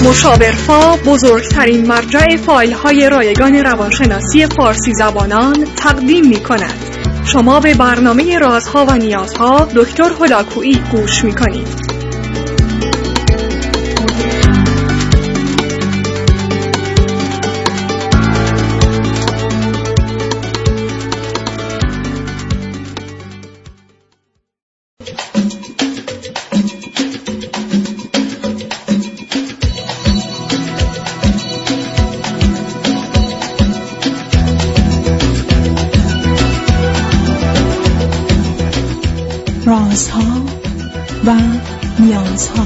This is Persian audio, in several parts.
مشاورفا بزرگترین مرجع فایل‌های رایگان روانشناسی فارسی زبانان تقدیم می‌کند. شما به برنامه رازها و نیازها دکتر هلاکویی گوش می‌کنید. رازها و نیازها.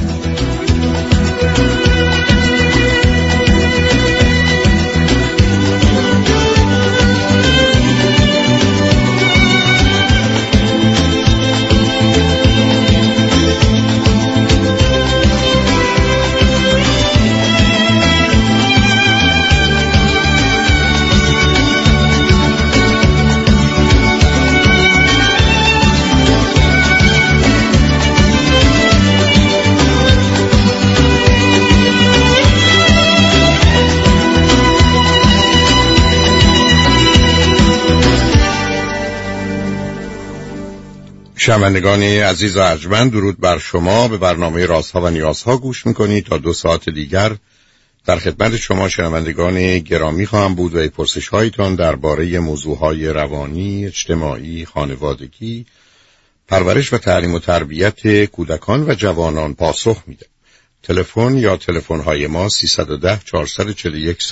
شنوندگان عزیز و ارجمند، درود بر شما. به برنامه رازها و نیازها گوش میکنید. تا 2 ساعت دیگر در خدمت شما شنوندگان گرامی خواهم بود و پرسش هایتان درباره موضوعهای روانی، اجتماعی، خانوادگی، پرورش و تعلیم و تربیت کودکان و جوانان پاسخ میدم. تلفن یا تلفن های ما 310 441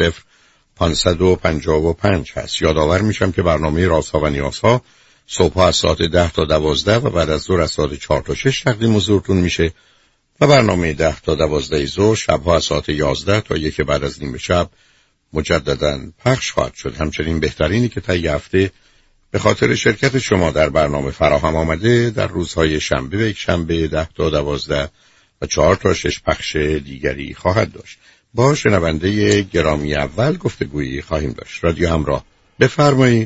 0555 هست. یادآور میشم که برنامه رازها و نیازها صبح از ساعت 10 تا 12 و بعد از ظهر از ساعت 4 تا 6 تقدیم حضورتون میشه و برنامه 10 تا 12 ظهر شبها از ساعت 11 تا 1 بعد از نیم شب مجددا پخش خواهد شد. همچنین بهترینی که طی هفته به خاطر شرکت شما در برنامه فراهم آمده در روزهای شنبه و یک شنبه 10 تا 12 و 4 تا 6 پخش دیگری خواهد داشت. با شنونده گرامی اول گفتگویی خواهیم داشت. رادیو همراه، بفرمایید.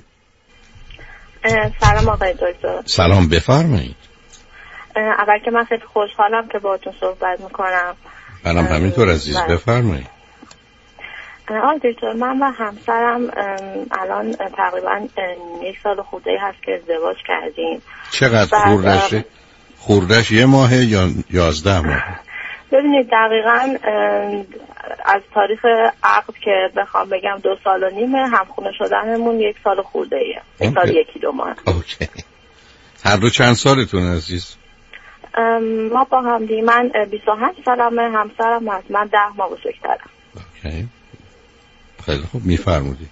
سلام آقای دکتر. سلام، بفرمایید. اول که من خیلی خوشحالم که باهاتون صحبت میکنم. منم همینطور عزیز، بفرمایید. آقای دکتر، من و همسرم الان تقریبا 1 سال خورده هست که ازدواج کردیم. چقدر خوردشه؟ خوردش 1 ماه یا 11 ماه؟ ببینید دقیقاً از تاریخ عقد که بخوام بگم 2 سال و نیمه، همخونه شدنمون 1 سال خورده ایه. 1 سال 1 ماه. اوکی. هر دو چند سالتون عزیز؟ ما با هم دی، من 28 سالمه، همسرم از من 10 ماه بزرگترم. اوکی. خیلی خوب، میفرمودید.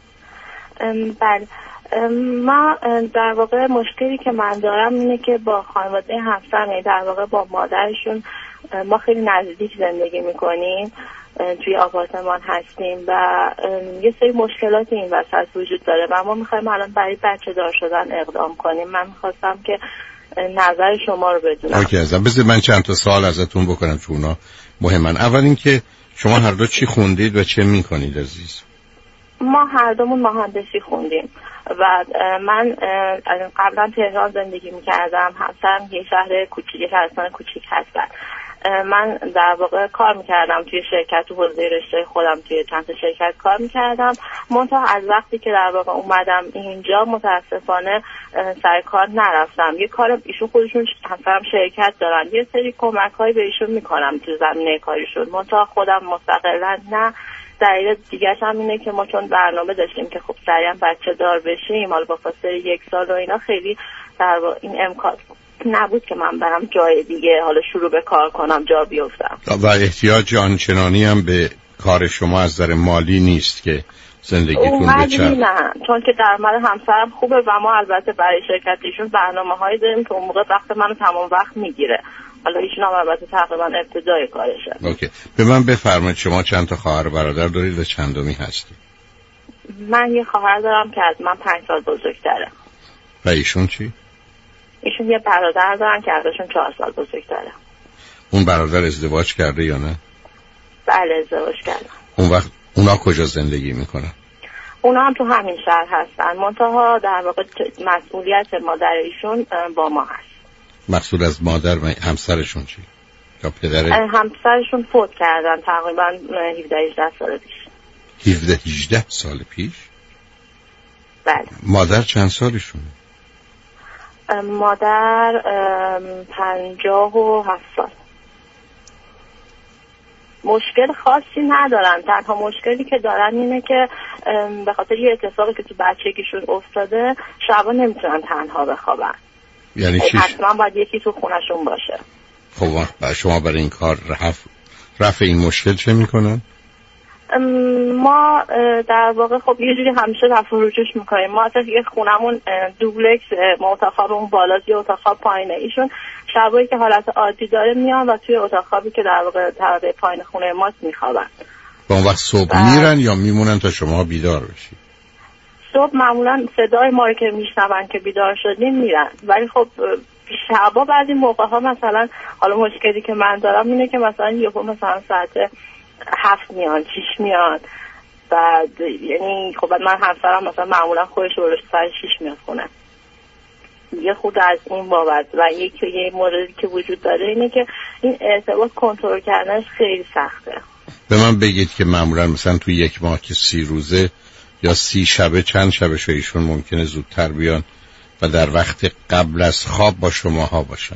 بله. ما در واقع مشکلی که من دارم اینه که با خانواده همسرم، در واقع با مادرشون، ما خیلی نزدیک زندگی میکنیم، توی آپارتمان هستیم و یه سری مشکلات این وسط وجود داره و ما میخوایم الان برای بچه دار شدن اقدام کنیم. من میخواستم که نظر شما رو بدونم. اوکی عزیزم، بذارید من چند تا سوال ازتون بکنم چون اونا مهمن. اول این که شما هر دو چی خوندید و چه میکنید عزیز؟ ما هر دومون مهندسی خوندیم و من قبلا تهران زندگی میکردم، همسرم یه شهر کوچیک، شهرستان کوچیک هستن. من در واقع کار میکردم توی شرکت، تو حوزه رشته خودم توی چند تا شرکت کار میکردم. منتها از وقتی که در واقع اومدم اینجا متاسفانه سر کار نرفتم. یه کار ایشون خودشون همسرم شرکت دارن، یه سری کمک‌هایی به ایشون میکنم تو زمینه کاریشون، منتها خودم مستقلا نه. دلیل دیگه هم اینه که ما چون برنامه داشتیم که خب سریعا بچه دار بشیم، حالا با فاصله 1 سال و اینا، خیلی در واقع این امکان نبود که من برم جای دیگه حالا شروع به کار کنم، جا بیفتم. و احتیاج آنچنانی هم به کار شما از نظر مالی نیست که زندگیتون بچرخه؟ نه، چون که درآمد همسرم خوبه و ما البته برای شرکتیشون برنامه‌هایی داریم که اون موقع وقت منو تمام وقت میگیره. حالا ایشون هم البته تقریبا ابتدای کارشه. اوکی. به من بفرمایید شما چند تا خواهر برادر دارید و چندمی هستید؟ من یه خواهر دارم که از من 5 سال بزرگتره. و ایشون چی؟ ایشون یه برادر دارن که ازشون 4 سال بزرگتره. اون برادر ازدواج کرده یا نه؟ بله ازدواج کرده. اون وقت اونا کجا زندگی میکنن؟ اونا هم تو همین شهر هستن، منتها در واقع مسئولیت مادر ایشون با ما هست. مقصود از مادر و همسرشون چی؟ یا پدر؟ همسرشون فوت کردن تقریبا 17-18 سال پیش. 17-18 سال پیش؟ بله. مادر چند سالشونه؟ مادر 57 سال. مشکل خاصی ندارن، تنها مشکلی که دارن اینه که به خاطر یه اتفاقی که تو بچگیشون افتاده شبا نمیتونن تنها بخوابن. یعنی چی؟ حتما باید یکی تو خونشون باشه. خب شما برای این کار رفع این مشکل چه میکنن؟ ما در واقع خب یه جوری همیشه رفع و رجوع میکنیم. ما اصلا یه خونمون دوبلکس، ما اتاق خوابمون بالاست، یه اتاق خواب پایینه. ایشون شبایی که حالت عادی داره میان و توی اتاق خوابی که در واقع طبقه پایین خونه ماست میخوابن. با اون وقت صبح میرن یا میمونن تا شما بیدار بشید؟ صبح معمولا صدای ما رو که میشنون که بیدار شدیم میرن، ولی خب شبا بعضی موقع ها مثلا حالا مشکلی که من دارم اینه که مثلا یهو مثلا ساعت 7 میان 6 میان، بعد یعنی خب من همسرم مثلا معمولا خودش رو ساعت 6 میاد خونه. یه خود از این بابت و یه موردی که وجود داره اینه که این ارتباط کنترل کردنش خیلی سخته. به من بگید که معمولا مثلا توی یک ماه که 30 روزه یا 30 شبه چند شبش ایشون ممکنه زودتر بیان و در وقت قبل از خواب با شماها باشن؟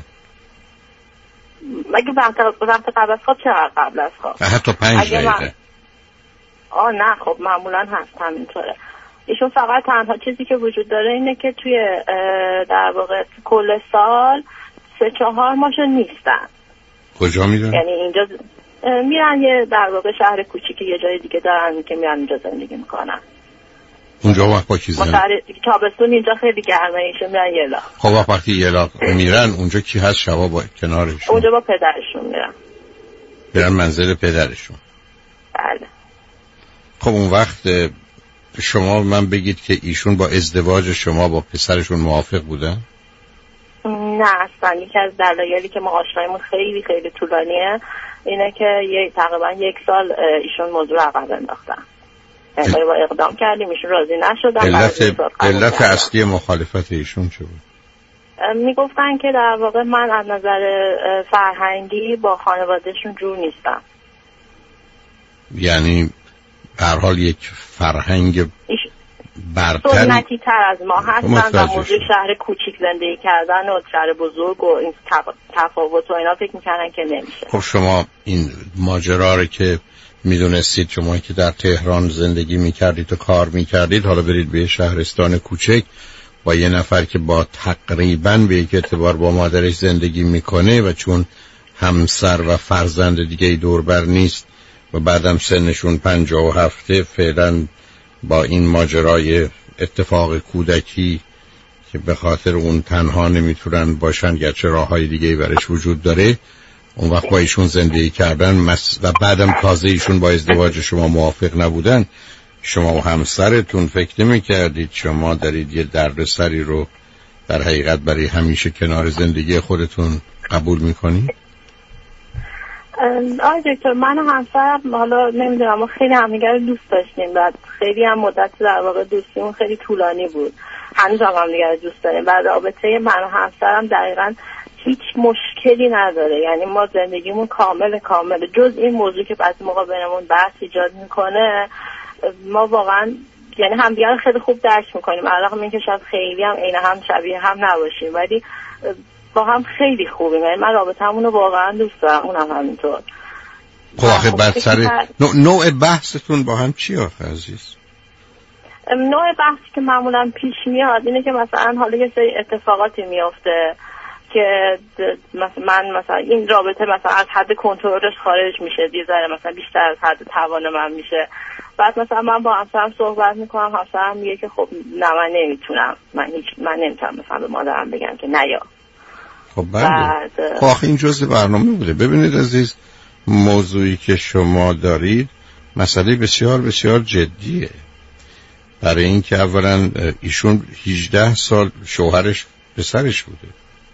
مگه وقت قبل از خواب چقدر قبل از خواب؟ حتی 5 دقیقه. نه خب معمولا هست همینطوره. ایشون فقط تنها چیزی که وجود داره اینه که توی در واقع کل سال 3-4 ماهشون نیستن. کجا میرن؟ یعنی اینجا میرن یه در واقع شهر کوچیکی یه جای دیگه دارن که میرن اینجا زندگی میکنن. اونجا وقت با کی زندگی؟ تابستون اینجا خیلی گرمه، ایشون میرن یلا. خب وقتی یلا میرن اونجا کی هست شبا با کنارشون؟ اونجا با پدرشون میرن منزل پدرشون. بله. خب اون وقت شما من بگید که ایشون با ازدواج شما با پسرشون موافق بودن؟ نه اصلا. یکی از دلایلی که ما آشنایمون خیلی خیلی طولانیه اینه که تقریبا 1 سال ایشون موضوع عقب انداختن. یعنی با اقدام کردیم ایشون راضی نشدن. علت اصلی مخالفت ایشون چه بود؟ میگفتن که در واقع من از نظر فرهنگی با خانوادهشون جور نیستم. یعنی هر حال یک فرهنگ برتر سنتی تر از ما هستن و موضوع شهر کوچیک زندگی کردن و شهر بزرگ و این تفاوت و اینا فکر میکنن که نمیشه. خب شما این ماجرا رو که میدونستید، شما که در تهران زندگی میکردید و کار میکردید، حالا برید به شهرستان کوچک با یه نفر که با تقریباً به یک اعتبار با مادرش زندگی میکنه و چون همسر و فرزند دیگه دوربر نیست و بعدم سنشون 57 فعلا با این ماجرای اتفاق کودکی که به خاطر اون تنها نمیتونن باشن گرچه راههای دیگه برش وجود داره، اون وقت با ایشون زندگی کردن و بعدم تازه ایشون با ازدواج شما موافق نبودن، شما و همسرتون فکر نمی کردید شما دارید یه دردسری رو در حقیقت برای همیشه کنار زندگی خودتون قبول میکنید؟ آقای دکتر، من و همسرم حالا نمیدونم ما خیلی همدیگه رو دوست داشتیم و خیلی هم مدت در واقع دوستیمون خیلی طولانی بود. هنوز هم همدیگه رو دوست داریم و رابطه من و همسرم دقیقاً هیچ مشکلی نداره. یعنی ما زندگیمون کامل جز این موضوع که بعضی موقع بینمون بحث ایجاد میکنه، ما واقعا یعنی همدیگه رو خیلی خوب درک میکنیم، علاوه اینکه شاید خیلی هم عین هم شبیه هم نباشیم ولی با هم خیلی خوبیم. یعنی من رابطه‌مون رو واقعا دوست دارم، اونم همینطور. خب آخه بعد سر نوع بحثتون با هم چی آخه عزیز؟ نوع بحثی که معمولا پیش میاد اینه که مثلا حالا یه سری اتفاقاتی میفته که مثلا این رابطه مثلا از حد کنترلش خارج میشه، یه ذره مثلا بیشتر از حد توان من میشه. بعد مثلا من با همسرم صحبت میکنم، همسرم میگه که خب نه من نمیتونم، من نمیتونم مثلا به مادرم بگم که نیا. خب بله. خب آخه این جزء برنامه بوده. ببینید عزیز، موضوعی که شما دارید مسئله بسیار بسیار جدیه. برای اینکه اولا ایشون 18 سال شوهرش پسرش بوده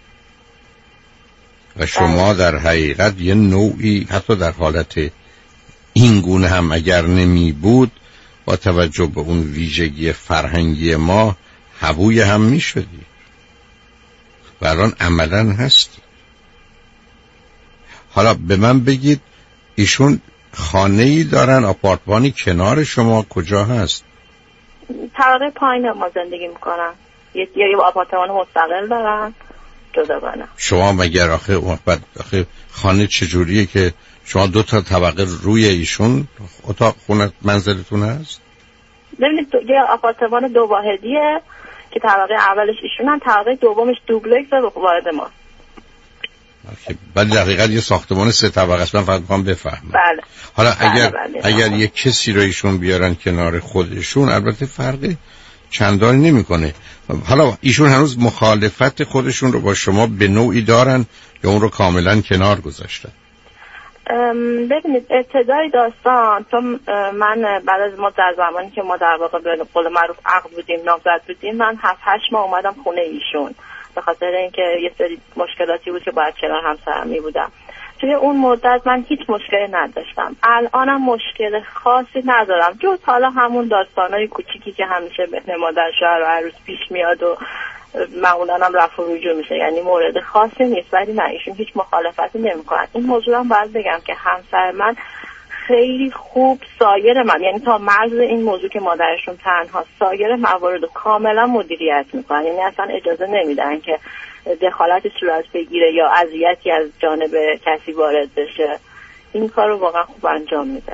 و شما در حقیقت یه نوعی حتی در حالت این گونه هم اگر نمی بود با توجه به اون ویژگی فرهنگی ما حبوی هم می شدی و الان عملا هستی. حالا به من بگید ایشون خانه‌ای دارن، آپارتمانی کنار شما کجا هست؟ طبقه پایین ما زندگی میکنن، یه آپارتمان مستقل دارن جداگانه. شما مگر آخه خانه چجوریه که شما 2 طبقه روی ایشون اتاق خونه منزلتون هست؟ ببینید یه آپارتمان 2 واحدیه که طبقه اولش ایشونن، طبقه دومش دوبلکس وارد ما. ولی دقیقاً یه ساختمان 3 طبقه است. من فقط می‌خوام بفهمم. بله. حالا بله. اگر یه کسی رو ایشون بیارن کنار خودشون، البته فرقی چندانی نمی‌کنه. حالا ایشون هنوز مخالفت خودشون رو با شما به نوعی دارن یا اون رو کاملاً کنار گذاشتن؟ ببینید ابتدای داستان، چون من بعد از ما در زمانی که ما در واقع به قول معروف عقد بودیم، نامزد بودیم، من 7-8 ماه اومدم خونه ایشون به خاطر اینکه یه سری مشکلاتی بود که باید کنار همسرم می بودم. توی اون مدت من هیچ مشکلی نداشتم. الانم مشکل خاصی ندارم، جز حالا همون داستانای کوچیکی که همیشه بین مادر شوهر و عروس پیش میاد و معمولا هم رفع و رجوع میشه، یعنی مورد خاصی نیست. ولی نه، ایشون هیچ مخالفتی نمیکنن. این موضوع هم باید بگم که همسر من خیلی خوب سایر من، یعنی تا مرز این موضوع که مادرشون تنها، سایر موارد رو کاملا مدیریت میکنن، یعنی اصلا اجازه نمیدن که دخالتی صورت بگیره یا اذیتی از جانب کسی وارد بشه. این کار رو واقعا خوب انجام میده.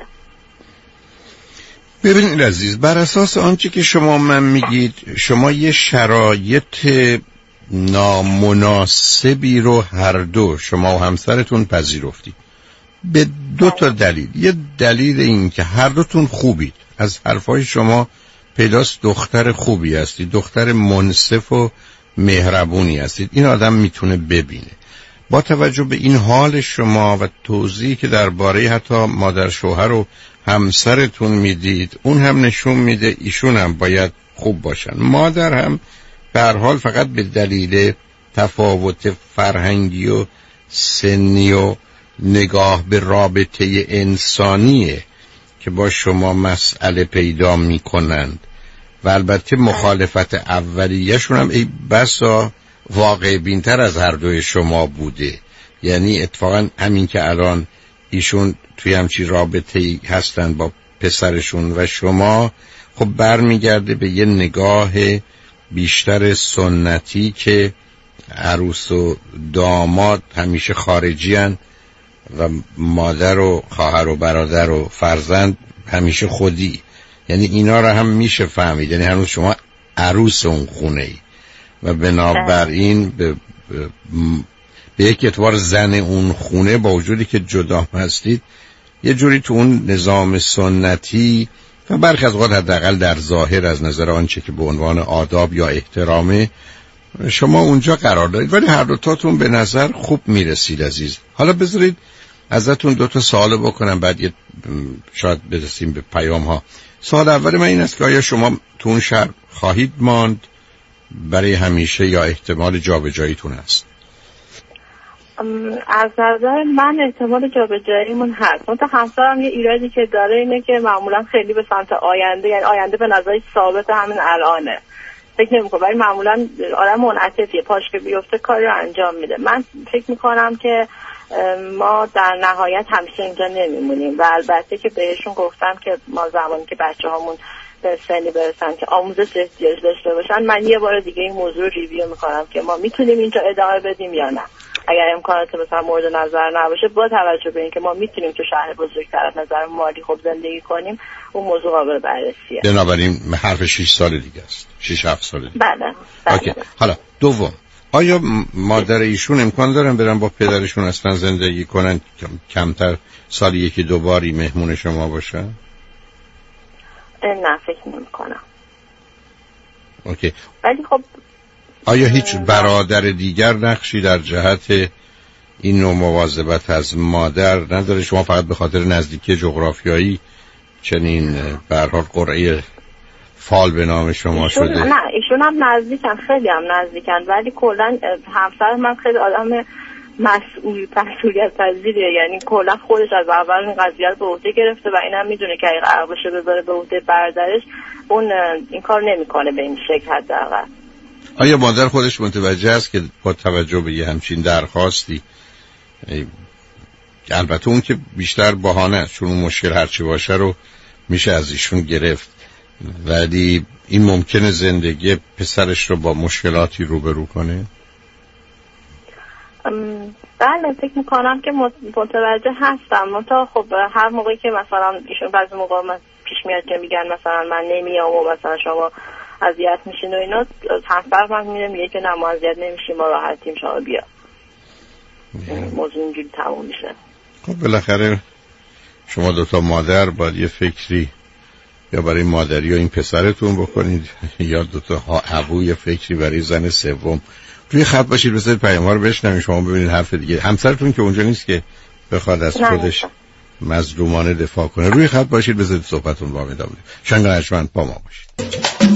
ببینید عزیز، بر اساس آنچه که شما من میگید، شما یه شرایط نامناسبی رو هر دو شما و همسرتون پذیرفتید به 2 دلیل. یه دلیل این که هر دوتون خوبید، از حرفای شما پیداست دختر خوبی هستید، دختر منصف و مهربونی هستید. این آدم میتونه ببینه. با توجه به این حال شما و توضیحی که درباره حتی مادر شوهر و همسرتون میدید، اون هم نشون میده ایشون هم باید خوب باشن. مادر هم به هر حال فقط به دلیل تفاوت فرهنگی و سنی و نگاه به رابطه انسانیه که با شما مسئله پیدا میکنند و البته مخالفت اولیه‌شون هم ای بسا واقع بینتر از هر دوی شما بوده. یعنی اتفاقا همین که الان ایشون توی همچی رابطه‌ای هستن با پسرشون و شما، خب برمیگرده به یه نگاه بیشتر سنتی که عروس و داماد همیشه خارجی هن و مادر و خواهر و برادر و فرزند همیشه خودی. یعنی اینا رو هم میشه فهمید. یعنی هنوز شما عروس اون خونه ای و بنابراین به یک اعتبار زن اون خونه، با وجودی که جدا هستید، یه جوری تو اون نظام سنتی و برخی از اوقات حداقل در ظاهر از نظر آنچه که به عنوان آداب یا احترامه شما اونجا قرار دارید، ولی هر دوتاتون به نظر خوب میرسید. عزیز، حالا بذارید ازتون 2 سوال بکنم، بعد شاید برسیم به پیام ها. سوال اول من این است که آیا شما تو اون شهر خواهید ماند برای همیشه یا احتمال جابجاییتون هست؟ از نظر من احتمال جابجاییمون هست. منتها همسرم یه ایرادی که داره اینه که معمولا خیلی به سمت آینده، یعنی آینده به نظرش ثابت همین الانه، فکر نمی‌کنه، ولی معمولا آدم منعطفیه، پاش که بیفته کاری رو انجام میده. من فکر میکنم که ما در نهایت همیشه اینجا نمیمونیم و البته که بهشون گفتم که ما زمانی که بچه‌هامون به سنی برسن که آموزش احتیاج داشته باشن، من یه بار دیگه این موضوع رو ریویو میکنم که ما میتونیم اینجا ادامه بدیم یا نه. اگر امکانات مثلا مورد نظر نباشه، با توجه به اینکه ما میتونیم تو شهر بزرگتر از نظر مالی خوب زندگی کنیم، اون موضوع قابل بررسیه. بنابراین حرف 6 سال دیگه است، 6-7 سال دیگه. بله. اوکی. حالا دوم، آیا مادر ایشون امکان دارن برن با پدرشون اصلا زندگی کنن، کمتر سالی 1-2 باری مهمون شما باشن؟ نه، فکر نمی‌کنم. اوکی. ولی خب آیا هیچ برادر دیگر نقشی در جهت این نوع مواظبت از مادر نداره؟ شما فقط به خاطر نزدیکی جغرافیایی چنین به هر حال قرعه فال به نام شما شده؟ نه، ایشون هم نزدیکن، خیلی هم نزدیکن، ولی کلا همسر من خیلی آدم مسئولیت پذیره، یعنی کلا خودش از اول این قضیه رو به عهده گرفته و اینم میدونه که اگه قرار باشه بذاره به عهده برادرش، اون این کار نمیکنه به این شکل حداقل. آیا مادر خودش متوجه است که با توجه به یه همچین درخواستی که البته اون که بیشتر بهانه است، چون اون مشکل هرچی باشه رو میشه از ایشون گرفت، ولی این ممکنه زندگی پسرش رو با مشکلاتی روبرو کنه. بله فکر میکنم که متوجه هستم، منتها خب هر موقعی که مثلا ایشون بعضی موقع پیش میاد که میگن مثلا من نمیام و مثلا شما اذیت میشین و اینا، همسر من میگه که نه ما اذیت نمیشیم، ما راحتیم، شما بیا. موضوع اینجوری تموم میشه. خب بالاخره شما دوتا مادر باید یه فکری یا برای مادری یا این پسرتون بکنید، یا دوتا ابو یه فکری برای زن سوم. روی خط باشید، بذارید پیام‌ها رو بشنوید، شما ببینید حرف دیگه. همسرتون که اونجا نیست که بخواد از خودش مظلومانه دفاع کنه. روی خط باشید، بذارید صحبتون با ادامه بدید. شنگ ارجمند با ما باشید.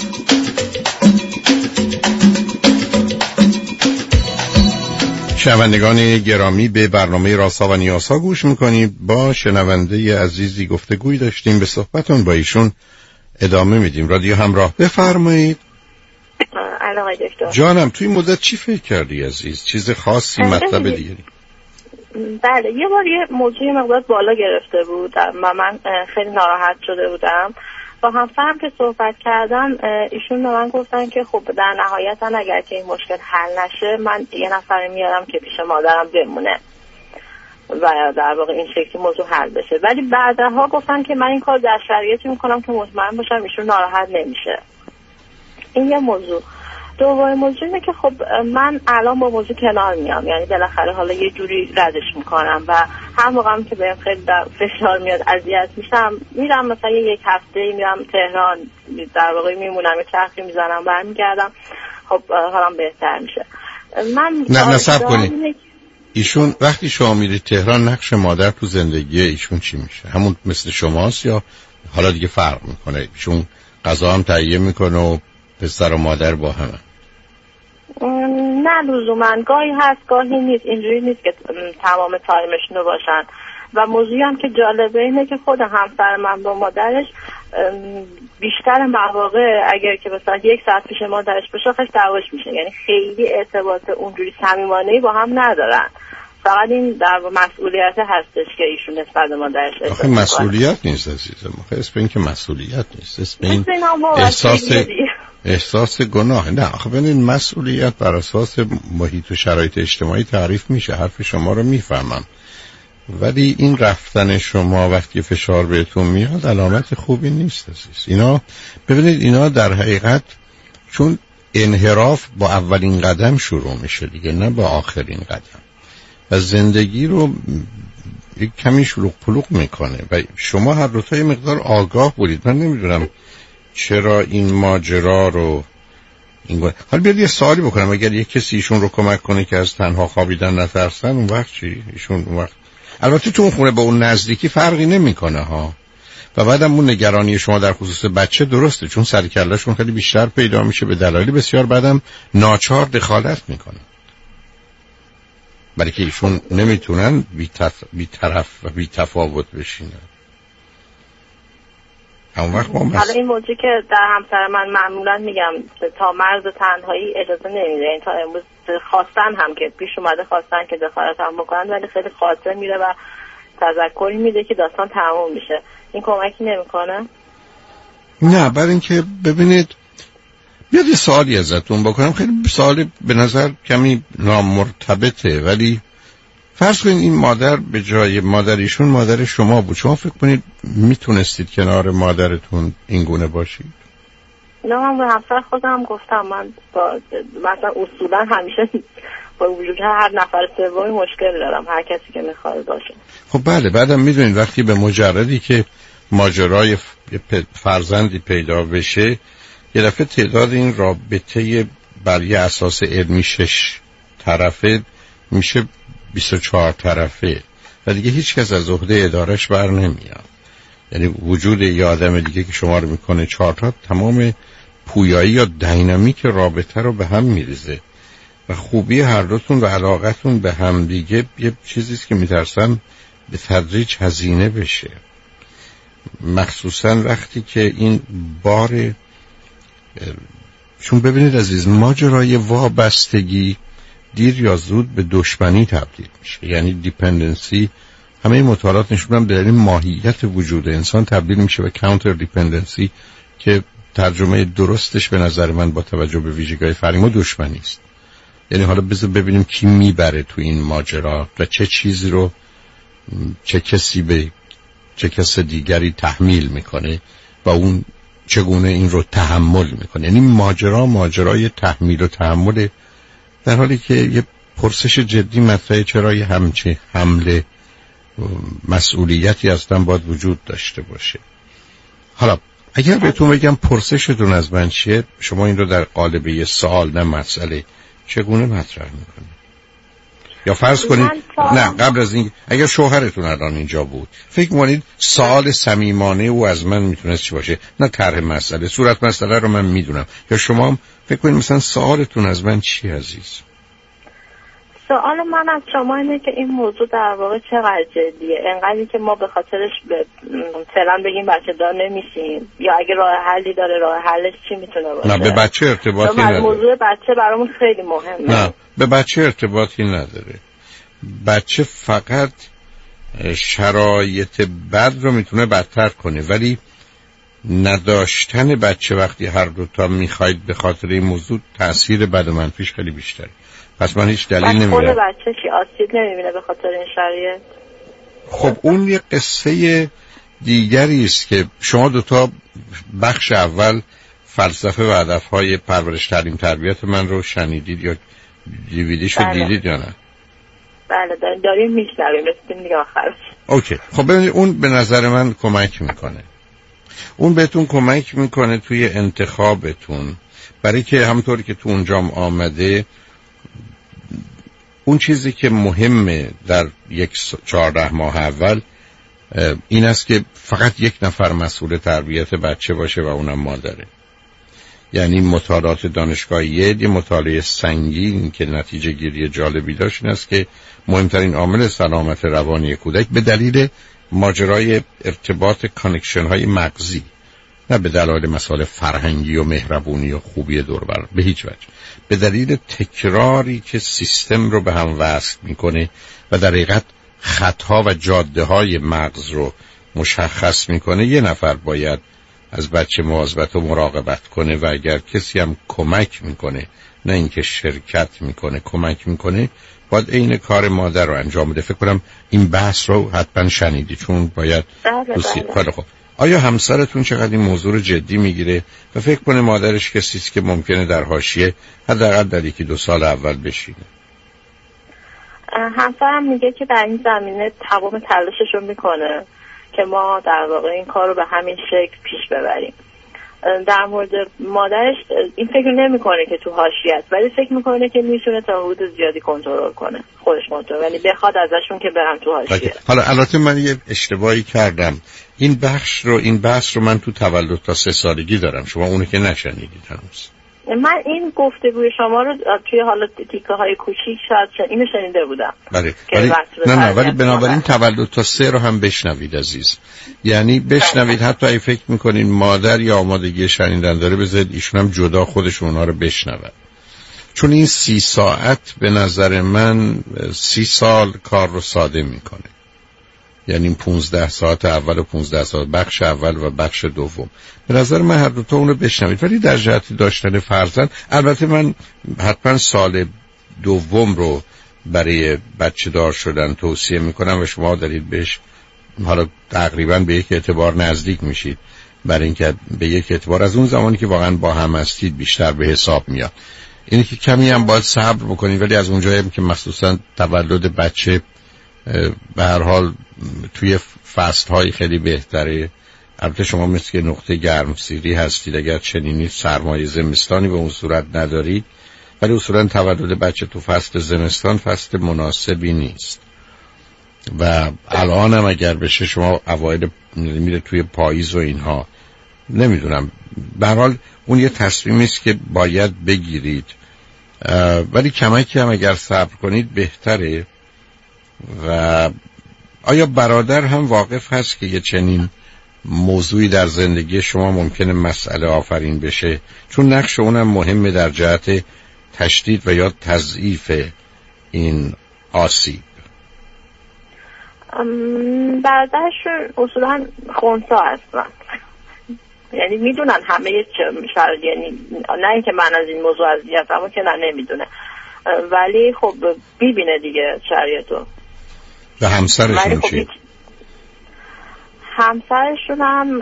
شنوندگان گرامی، به برنامه رازها و نیازها گوش میکنید. با شنونده عزیزی گفتگوی داشتیم، به صحبتون با ایشون ادامه میدیم. رادیو همراه، بفرمایید. آقای دکتر جانم، توی مدت چی فکر کردی عزیز؟ چیز خاصی، مطلب دیگری؟ بله یه بار یه موضوعی مقدار بالا گرفته بود و من خیلی ناراحت شده بودم. با همسرم که صحبت کردم، ایشون به من گفتن که خب در نهایت اگر که این مشکل حل نشه، من یه نفر میارم که پیش مادرم بمونه و در واقع این شکلی موضوع حل بشه. ولی بعدها گفتن که من این کار در شرایطی میکنم که مطمئن باشم ایشون ناراحت نمیشه. این یه موضوع. دوباره موضوع اینه که خب من الان با موضوع کنار میام، یعنی بالاخره حالا یه جوری ردش میکنم و هر موقعم که بهم خیلی فشار میاد، اذیت میشم، میرم مثلا یک هفته میرم تهران، در واقع میمونم، یه چرخی میزنم، برمیگردم، خب حالم بهتر میشه. من نه صبر کنید. ایشون وقتی شما میرید تهران، نقش مادر تو زندگی ایشون چی میشه؟ همون مثل شماست یا حالا دیگه فرق میکنه؟ ایشون غذا هم تهیه میکنه و پسر و مادر با همه؟ نه لزوما، گاهی هست گاهی نیست، اینجوری نیست که تمام تایمشون رو باشن. و موضوعی هم که جالبه اینه که خود همسر من با مادرش بیشتر مواقع اگر که مثلا 1 ساعت پیش مادرش باشه خیلی دعواش میشه، یعنی خیلی ارتباط اونجوری صمیمانه‌ای با هم ندارن. فقط این در مسئولیت هستش که ایشون نسبت به مادرش آخه مسئولیت نیست عزیزم، آخه اسم این که مسئولیت نیست، اسم این احساس گناه. نه آخه ببینید، مسئولیت بر اساس محیط و شرایط اجتماعی تعریف میشه، حرف شما رو میفهمم، ولی این رفتن شما وقتی فشار بهتون میاد علامت خوبی نیست عزیز. اینا ببینید، اینا در حقیقت چون انحراف با اولین قدم شروع میشه دیگه، نه با آخرین قدم، و زندگی رو یک کمی شلوغ پلوغ میکنه و شما هر دو تا یه مقدار آگاه بودید. من نمیدونم چرا این ماجرا رو حالا بیاد یه سوالی بکنم، اگر یک کسی ایشون رو کمک کنه که از تنها خوابیدن نترسن، اون وقت چی؟ ایشون اون وقت البته تو اون خونه با اون نزدیکی فرقی نمیکنه ها، و بعدم اون نگرانی شما در خصوص بچه درسته، چون سر کله‌شون خیلی بیشتر پیدا میشه به دلایل بسیار، بعدم ناچار دخالت میکنه، برای که ایشون نمیتونن بی طرف و بی تفاوت بشینن. حالا این موضوع که در همسر من معمولا میگم که تا مرز تنهایی اجازه نمیده، این تا امروز خواستن هم که پیش اومده، خواستن که دخالت هم بکنن، ولی خیلی خاطره میره و تذکری میده که داستان تموم میشه. این کمکی نمیکنه؟ نه، برای اینکه ببینید، بیاد یه سوالی ازتون بکنم، خیلی سوالی به نظر کمی نامرتبطه، ولی فرض کنید این مادر به جای مادریشون مادر شما بود، شما فکر کنید میتونستید کنار مادرتون این گونه باشید؟ نه، من به همسر خودم گفتم، من مثلا اصولا همیشه با وجود هر نفر سومی مشکل دارم، هر کسی که میخواد باشه. خب بله، بعدم میدونید وقتی به مجردی که ماجرای فرزندی پیدا بشه، یه دفعه تعداد این رابطه بر یه اساس علمی 6 طرفه میشه 24 طرفه و دیگه هیچ کس از عهده ادارش بر نمیاد. یعنی وجود یه آدم دیگه که شما رو میکنه 4 تا، تمام پویایی یا دینامیک رابطه رو به هم میریزه و خوبی هر دوتون و علاقتون به هم دیگه یه چیزیست که میترسم به تدریج هزینه بشه، مخصوصا وقتی که این بار، چون ببینید عزیز، ماجرای وابستگی دیر یا زود به دشمنی تبدیل میشه. یعنی دیپندنسی همه مطالعات نشون میدن دلیل ماهیت وجود انسان تبدیل میشه به کانتر دیپندنسی که ترجمه درستش به نظر من با توجه به ویژگی‌های فرهنگی ما دشمنی است. یعنی حالا بذار ببینیم کی میبره تو این ماجرا و چه چیزی رو چه کسی به چه کس دیگری تحمیل میکنه و اون چگونه این رو تحمل میکنه. یعنی ماجرای تحمیل و تحمل، در حالی که یه پرسش جدی مطرحه چرا یه همچه حمله مسئولیتی اصلا باید وجود داشته باشه. حالا اگر بهتون بگم پرسشتون از من چیه، شما این رو در قالب یه سوال نه مسئله چگونه مطرح میکنه؟ یا فرض کنید نه قبل از این اگر شوهرتون الان اینجا بود فکر می‌کنید سوال صمیمانه او از من میتونه چی باشه؟ نه طرح مسئله، صورت مسئله رو من میدونم. یا شما هم فکر کنید مثلا سوالتون از من چی عزیز؟ سوال من از شما اینه که این موضوع در واقع چقدر جدیه، انقدری که ما به خاطرش فعلا بگیم بچه دار نمیشیم، یا اگه راه حلی داره راه حلش چی میتونه باشه؟ نه به بچه ارتباطی نداره. موضوع بچه برامون خیلی مهمه. نه به بچه ارتباطی نداره. بچه فقط شرایط بد رو میتونه بدتر کنه، ولی نداشتن بچه وقتی هر دوتا میخواید به خاطر این موضوع تأثیر بد و منفیش خیلی بیشتره. پس من هیچ دلیل نمیبینم. خود بچه چی آسیب نمیبینه به خاطر این شرایط؟ خب اون یه قصه دیگری است که شما دوتا بخش اول فلسفه و هدفهای پرورش تعلیم تربیت من رو شنیدید یا دیویدیشو دیدید یا نه؟ بله داریم میشنویم، رسیدیم دیگه آخرش. اوکی خب ببینید اون به نظر من کمک میکنه. اون بهتون کمک میکنه توی انتخابتون، برای که همونطوری که تو اونجام آمده اون چیزی که مهمه در 14 ماه اول این است که فقط یک نفر مسئول تربیت بچه باشه و اونم مادره. یعنی مطالعات دانشگاهی یه مطالعه سنگین که نتیجه گیری جالبی داشت این است که مهمترین عامل سلامت روانی کودک به دلیل ماجرای ارتباط کانکشن های مغزی، نه به دلایل مسائل فرهنگی و مهربونی و خوبی دور و بر، به هیچ وجه، به دلیل تکراری که سیستم رو به هم وصل میکنه و در حقیقت خطها و جاده های مغز رو مشخص میکنه. یه نفر باید از بچه مواظبت و مراقبت کنه و اگر کسی هم کمک میکنه، نه اینکه شرکت میکنه، کمک میکنه، باید این کار مادر رو انجام بده. فکر کنم این بحث رو حتما شنیدی چون باید بله. خب آیا همسرتون چقدر این موضوع رو جدی میگیره و فکر کنه مادرش کسی است که ممکنه در حاشیه حداقل در 1-2 سال اول بشینه؟ همسرم میگه که در این زمینه تمام تلاشش رو میکنه که ما در واقع این کار رو به همین شکل پیش ببریم. در مورد مادرش این فکر نمیکنه که تو حاشیه است، ولی فکر میکنه که میتونه تا حدود زیادی کنترل کنه، خودش کنترل، ولی بخواد ازشون که برن تو حاشیه. حالا البته من یه اشتباهی کردم. این بحث رو من تو تولد تا 3 سالگی دارم، شما اونو که نشنیدید هنوز. من این گفتگوی شما رو توی حالا تیکه های کوچیک شاید اینو شنیده بودم. بله. ولی بنابراین تولد تا 3 رو هم بشنوید عزیز. یعنی بشنوید، حتی اگه فکر میکنین مادر یا آمادگی شنیدن داره بذارید ایشون هم جدا خودشون اونا رو بشنود. چون این 30 ساعت به نظر من 30 سال کار رو ساده میکنه. یعنی 15 ساعت اول و 15 ساعت بخش اول و بخش دوم به نظر من هر دوتا اونو بشنوید. ولی در جهت داشتن فرزند، البته من حتما سال دوم رو برای بچه دار شدن توصیه میکنم و شما دارید بهش حالا تقریبا به یک اعتبار نزدیک میشید، برای اینکه به یک اعتبار از اون زمانی که واقعا با هم هستید بیشتر به حساب میاد. اینه که کمی هم باید صبر بکنید، ولی از اونجایی هم که مخصوصا تولد بچه به هر حال توی فصل‌های خیلی بهتره. البته شما مثل که نقطه گرمسیری هستید، اگر چنینی سرمایه زمستانی به اون صورت ندارید، ولی اصولا تولد بچه تو فصل زمستان فصل مناسبی نیست و الان هم اگر بشه شما اوایل میره توی پاییز و اینها، نمیدونم، به هر حال اون یه تصمیمی است که باید بگیرید، ولی کمکی هم اگر صبر کنید بهتره. و آیا برادر هم واقف هست که یه چنین موضوعی در زندگی شما ممکنه مسئله آفرین بشه؟ چون نقش اونم مهمه در جهت تشدید و یا تضعیف این آسیب. برادرشون اصولا خونسا هستن، یعنی میدونن همه شرایط، یعنی نه اینکه من از این موضوع اذیتم که نه نمیدونه، ولی خب ببینه دیگه شرایطو. و همسرشون چی؟ همسرشون هم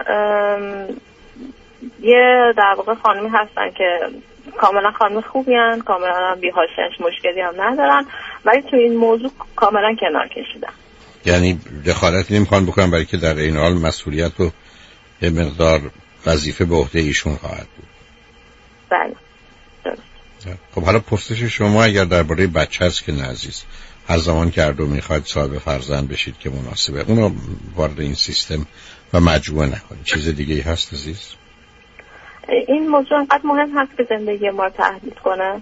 یه در واقع خانمی هستن که کاملا خانم خوبی هن، کاملا هم بی‌حاشیه‌اش مشکلی هم ندارن، ولی تو این موضوع کاملا کنار کشیدن. یعنی دخالتی نمیخوان بکنن برای که در این حال مسئولیت و یه مقدار وظیفه به عهده ایشون خواهد بود. بله درست. خب حالا پرسش شما اگر درباره بچه هست که نه عزیز، هر زمان که هر دو میخواید صاحب فرزند بشید که مناسبه، اونو وارد این سیستم و مجبور نکنید. چیز دیگه ای هست عزیز؟ این موضوع انقدر مهم هست که زندگی ما رو تهدید کنه؟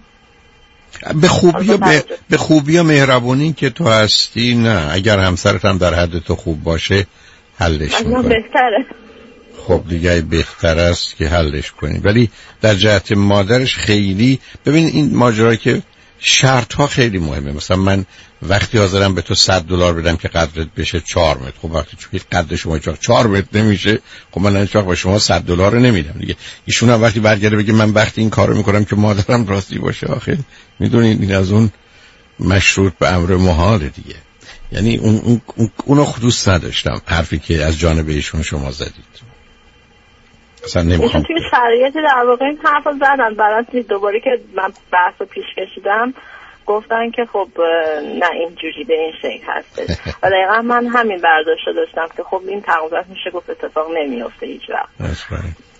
به خوبی و مهربونی که تو هستی نه. اگر همسرت هم در حد تو خوب باشه حلش میکنه. بهتره. خب دیگه بهتر است که حلش کنی. ولی در جهت مادرش خیلی ببین این ماجرا که شرط ها خیلی مهمه. مثلا من وقتی حاضرم به تو $100 بدم که قدرت بشه 4 متر، خب وقتی چون قد شما 4 متر نمیشه، خب من هیچ وقت به شما $100 نمیدم دیگه. ایشون هم وقتی برگرده بگه من وقتی این کارو میکنم که مادرم راضی باشه، آخه میدونید این از اون مشروط به امر محال دیگه. یعنی اونو خصوص نداشتم حرفی که از جانب ایشون شما زدید. اصلا نمیخوام توی شرایط در واقع این حرف رو زدن، برای دوباره که من بحث رو پیش کشیدم گفتن که خب نه اینجوری به این شکل هستش و دقیقا من همین برداشت داشتم که خب این تقریبا میشه گفت اتفاق نمیفته هیچ وقت.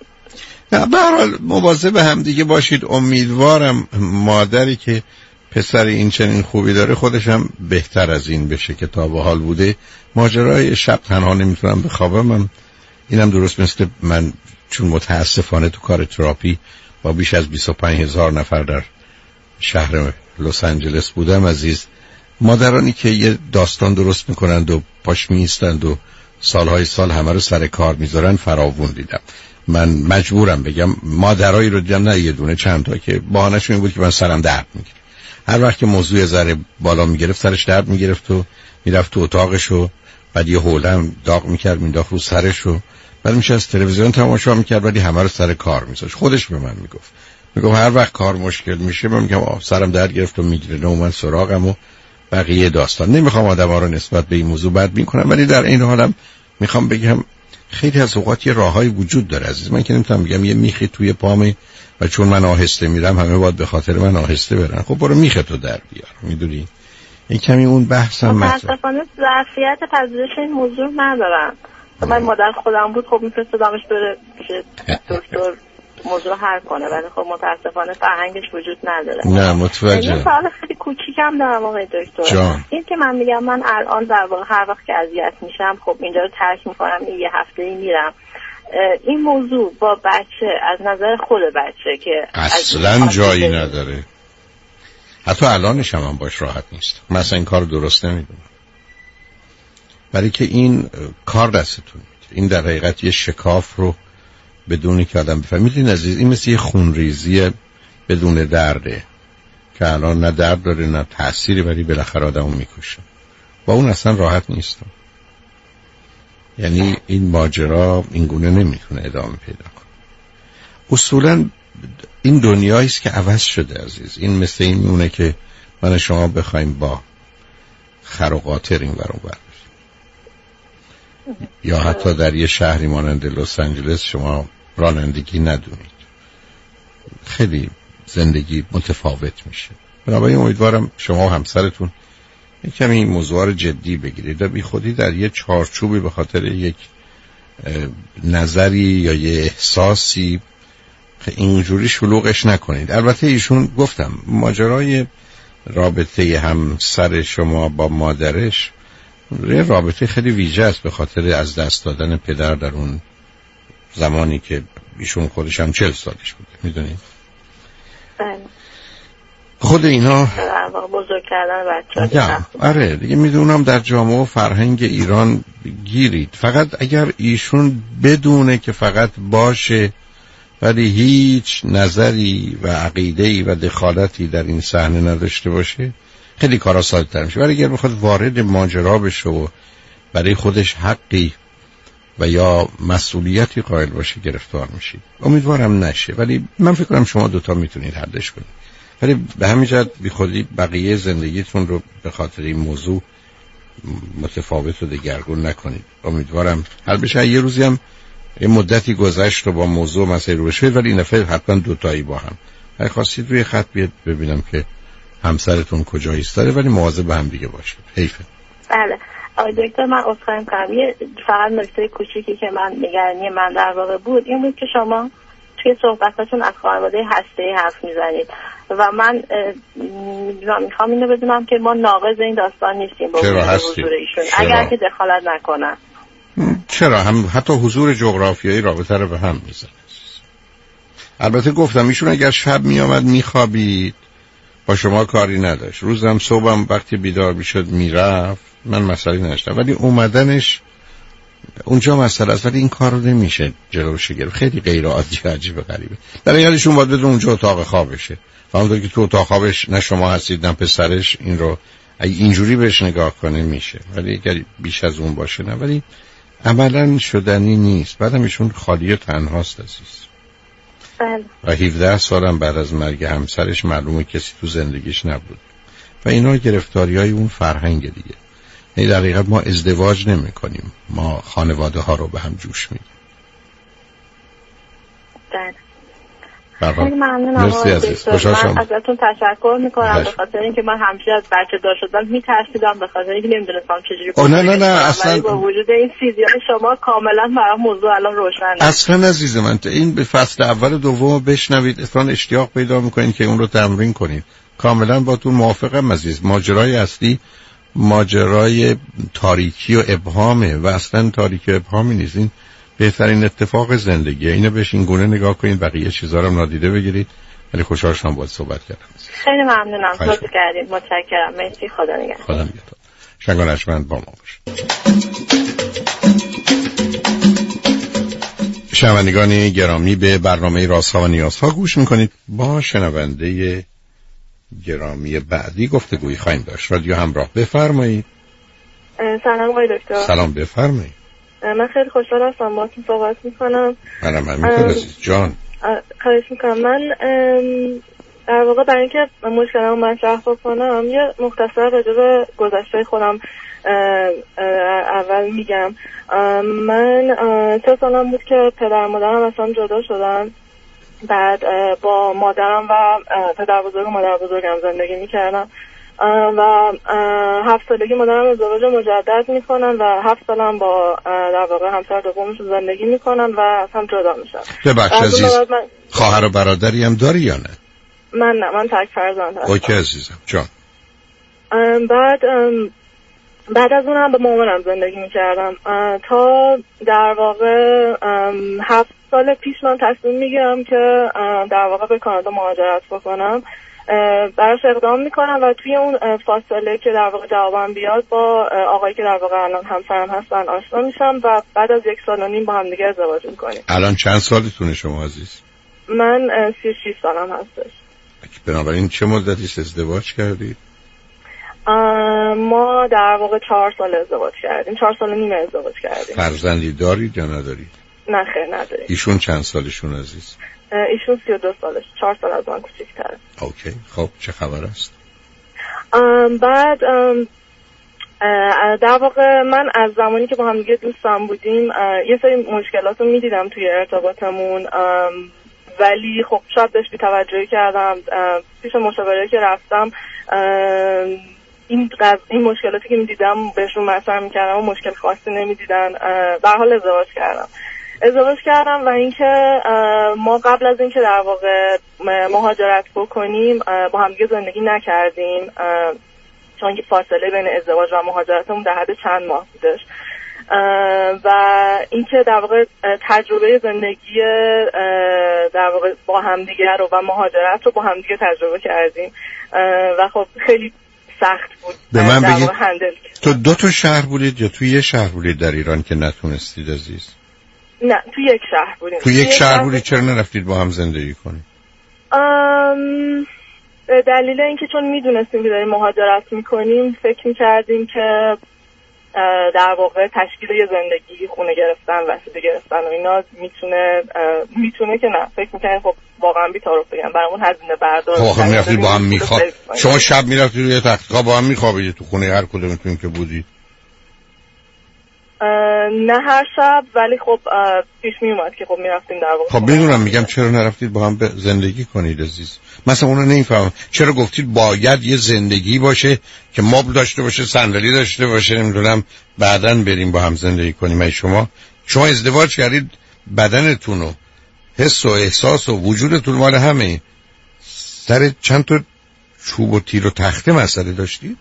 نه به هر حال مواظب هم دیگه باشید. امیدوارم مادری که پسر این چنین خوبی داره خودش هم بهتر از این بشه که تا به حال بوده. ماجرای شب تنها نمیتونم بخوابم، اینم درست مثل من چون متاسفانه تو کار تراپی با بیش از 25,000 نفر در شهر لس آنجلس بودم عزیز، مادرانی که یه داستان درست میکنند و پاش میستند و سالهای سال همه رو سر کار میذارن فراوون دیدم. من مجبورم بگم مادرایی رو دیدم، نه یه دونه چند تا، که بهانه‌شون این بود که من سرم درد میگیره. هر وقت که موضوع ذره بالا میگرفت سرش درد میگرفت و میرفت تو اتاقش و بعد یه حولم داغ میکرد مینداخت رو سرش و بعد میشه از تلویزیون تماشا میکرد، ولی همه رو سر کار میذاشت. خودش به من میگفت هر وقت کار مشکل میشه من میگم سرم درد گرفت و میگیره و من سراغم و بقیه داستان. نمیخوام آدم‌ها رو نسبت به این موضوع بد میکنم، ولی در این حالم میخوام بگم خیلی از اوقات یه راههای وجود داره عزیز. من که نمیتونم بگم یه میخی توی پامه و چون من آهسته میرم همه باید به خاطر من آهسته برن. خب برو میخه در بیار. میدونی این کمی اون بحثم متاسفانه ظرفیت پذیرش این موضوع ندارم. من مادر خودم بود خب میفرستادمش بره پیش دکتر موضوع حل کنه، ولی خب متاسفانه فرهنگش وجود نداره. نه متوجه. این سوال خیلی کوچیکم دارم آقای دکتر. این که من میگم من الان در واقع هر وقت که اذیت میشم خب اینجا رو ترک میکنم، یه هفته‌ای میرم. این موضوع با بچه از نظر خود بچه که اصلا جایی نداره، حتی الانش هم باش راحت نیست. مثلا این کار درست نمیدونم، ولی که این کار دستتون میده. این در حقیقت یه شکاف رو بدون که آدم بفهمید. این عزیز این مثل یه خونریزی بدون درده که الان نه درد داره نه تأثیری، ولی بالاخره آدمو میکشه. با اون اصلا راحت نیستم. یعنی این ماجرا این گونه نمیتونه ادامه پیدا کنه. اصولا این دنیایی است که عوض شده عزیز. این مثل این میمونه که من شما بخوایم با خر و قاطر این ور اون ور یا حتی در یه شهری مانند لس آنجلس شما رانندگی ندونید، خیلی زندگی متفاوت میشه. بنابراین امیدوارم شما و همسرتون یک کمی این موضوع رو جدی بگیرید و بی خودی در یه چارچوبی به خاطر یک نظری یا یه احساسی اینجوری شلوغش نکنید. البته ایشون گفتم ماجرای رابطه همسر شما با مادرش رابطه خیلی ویژه است به خاطر از دست دادن پدر در اون زمانی که ایشون خودش هم 40 سالش بوده. میدونید خود اینا بزرگ کردن بچه‌ها. آره دیگه میدونم در جامعه و فرهنگ ایران گیرید. فقط اگر ایشون بدونه که فقط باشه ولی هیچ نظری و عقیده‌ای و دخالتی در این صحنه نداشته باشه خیلی کارا ساده‌تر میشه. ولی اگر بخواد وارد ماجرا بشه و برای خودش حقی و یا مسئولیتی قائل باشه گرفتار میشید. امیدوارم نشه، ولی من فکر کنم شما دوتا میتونید حلش کنید. ولی به همین جهت بی خودی بقیه زندگیتون رو به خاطر این موضوع متفاوت و دگرگون نکنید. امیدوارم حل بشه. یه روزی هم یه مدتی گذشت و با موضوع مسئله رو بشه، ولی این دفعه حتما دوتایی با هم. اگه خواستید روی خط بیاد ببینم که همسرتون کجا ایستاده، ولی مواظب به هم دیگه باشید. حیفه. بله آقای دکتر، من عذرخواهی می‌کنم، فقط نکته کوچیکی که من نگرانی من در واقع بود این بود که شما توی صحبتاتون از خانواده هسته‌ای حرف میزنید و من میخوام اینو بدونم که ما ناقض این داستان نیستیم با حضور ایشون اگر که دخالت نکنن. چرا؟ هم حتی حضور جغرافیایی رابطه رو به هم میزنه. البته گفتم ایشون اگر شب میامد میخوابید با شما کاری نداشت، روزم صبحم وقتی بیدار میشد میرفت، من مسئله نداشتم، ولی اومدنش اونجا مسئله است. ولی این کار رو نمیشه جلوش گرفت. خیلی غیر عادی و عجیب غریبه. در حالیشون باید بدون اونجا اتاق خوابشه و همونطور که تو اتاق خوابش نه شما هستید نه پسرش، این رو اینجوری بهش نگاه کنه میشه، ولی اگر بیش از اون باشه نه. ولی عملا شدنی نیست. بعدم ایشون خالی و تنهاست عزیز. بله. و 17 سالم بعد از مرگ همسرش معلومه کسی تو زندگیش نبود و اینا گرفتاریای اون فرهنگ دیگه. یعنی در حقیقت ما ازدواج نمی کنیم، ما خانواده ها رو به هم جوش میدیم. خیلی ممنونم. مرسی عزیز. خوشحال شدم. من ازتون تشکر میکنم به خاطر اینکه من همیشه از بچه دار شدم میترسیدم، به خاطر اینکه نمیدونستم چجوری کنم. نه اصلا با وجود این سیزیان شما کاملا برام موضوع الان روشنه. اصلا عزیز من این به فصل اول و دوم بشنوید اصلا اشتیاق پیدا میکنین که اون رو تمرین کنید. کاملا با تو موافقم عزیز. ماجرای اصلی ماجرای تاریکی و ابهامه و اصلا تاریکی و ابهامی نیست. این بهترین اتفاق زندگیه. اینو بهش این گونه نگاه کنید، بقیه چیزا رو نادیده بگیرید. ولی خوشحال شدم باهات صحبت کردم. خیلی ممنونم. لطف کردید. متشکرم. مرسی. خدا نگهدار. خدا نگهدار. شنگانشمند با ما باش. شنوندگان گرامی، به برنامه رازها و نیازها گوش میکنید. با شنونده گرامی بعدی گفتگویی خواهیم داشت. رادیو همراه، بفرمایید. سلام آقای دکتر. سلام، بفرمایید. من خیلی خوشحال هستم باهاتون صحبت میکنم. منم همینطور عزیز جان. خواهش میکنم. من در واقع برای اینکه مشکلمو مطرح بکنم یه مختصر راجع به گذشته خودم اول میگم. من 3 سالم بود که پدر مادرم اصلا جدا شدن. بعد با مادرم و پدر بزرگ و مادر بزرگم زندگی میکردم و 7 سالگی مادرم ازدواج مجدد میکنن و 7 سالم با در واقع همسر دومشون زندگی میکنن و هم جدا میشن. ببخش عزیز، خواهر و برادری هم داری یا نه؟ من تک فرزند هستم. اوکی عزیزم جان. بعد از اونم با مامانم زندگی میکردم تا در واقع 7 سال پیش من تصمیم میگیرم که در واقع به کانادا مهاجرت بکنم. براش اقدام میکنم و توی اون فاصله که در واقع جوابم بیاد با آقایی که در واقع الان همسرم هستن آشنا میشم و بعد از 1.5 سال با هم دیگه ازدواج میکنیم. الان چند سالتونه شما عزیز؟ من 36 سالم هستش. بنابراین چه مدتی ازدواج کردید؟ ما در واقع 4 سال ازدواج کردیم. 4 سال و نیم ازدواج کردیم. فرزندی دارید یا ندارید؟ نه خیر نداریم. ایشون چند سالشون عزیز؟ ایشون 32 سالش. 4 سال از من کوچیک‌تره. اوکی. خب چه خبر است؟ بعد در واقع من از زمانی که با هم دیگه دوستم بودیم یه سری مشکلات رو میدیدم توی ارتباطمون، ولی خب شاید بهش بی‌توجهی کردم. پیش مشاوره که رفتم این مشکلاتی که میدیدم بهشون مطرح میکردم و مشکل خاصی نمیدیدن. به هر حال ازدواج کردم و اینکه ما قبل از اینکه در واقع مهاجرت بکنیم با هم دیگه زندگی نکردیم، چون که فاصله بین ازدواج و مهاجرتمون در حد چند ماه بودش و اینکه در واقع تجربه زندگی در واقع با هم دیگه رو و مهاجرت رو با هم دیگه تجربه کردیم و خب خیلی سخت بود. به من بگید تو 2 شهر بودید یا توی یه شهر بودید در ایران که نتونستید عزیز؟ نه توی یک شهر بودیم. توی یک شهر بودید، چرا نرفتید با هم زندگی کنید؟ دلیل اینکه چون میدونستیم که داریم مهاجرت میکنیم فکر میکردیم که در واقع تشکیل یه زندگی، خونه گرفتن، وسیله گرفتن و اینا میتونه که نه، فکر میکنم خب واقعا بی‌تعارف بگم برامون هزینه بردار. خب میرفتید با هم شما شب میرفتید روی تخت خواب با هم میخوابیدید تو خونه هر کدومتون که بودید؟ نه هر شب، ولی خب پیش می اومد که خب میرفتیم در واقع. خب میدونم، میگم چرا نرفتید با هم زندگی کنید عزیز؟ مثلا اونو نمیفهمم چرا گفتید باید یه زندگی باشه که مبل داشته باشه، صندلی داشته باشه، نمیدونم بعداً بریم با هم زندگی کنیم. شما ازدواج کردید، بدنتون و حس و احساس و وجودتون مال همه، سر چند تا چوب و تیر و تخته مسئله داشتید؟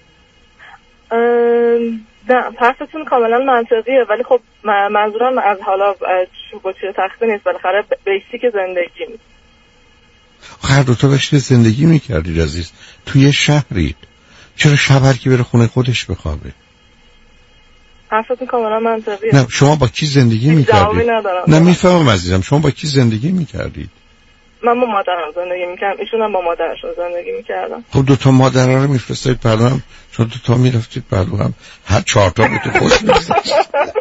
نه حرفتون کاملا منطقیه، ولی خب منظورم از حالا چوب و تیر و تخته نیست، بالاخره بیسیک زندگی نیست. هر دوتا داشتید زندگی میکردید عزیز، توی شهرید، چرا شب هر کی بره خونه خودش بخوابه؟ حرفتون کاملا منطقیه. نه شما با کی زندگی میکردید؟ نه میفهمم عزیزم، شما با کی زندگی میکردید؟ من با مادرم زندگی میکردم، ایشون هم با مادرشون زندگی میکردم. خب دوتا مادرها رو میفرستید پردم، چون دوتا میرفتید پردو هم هر چهارتا به تو خوش میگذشت.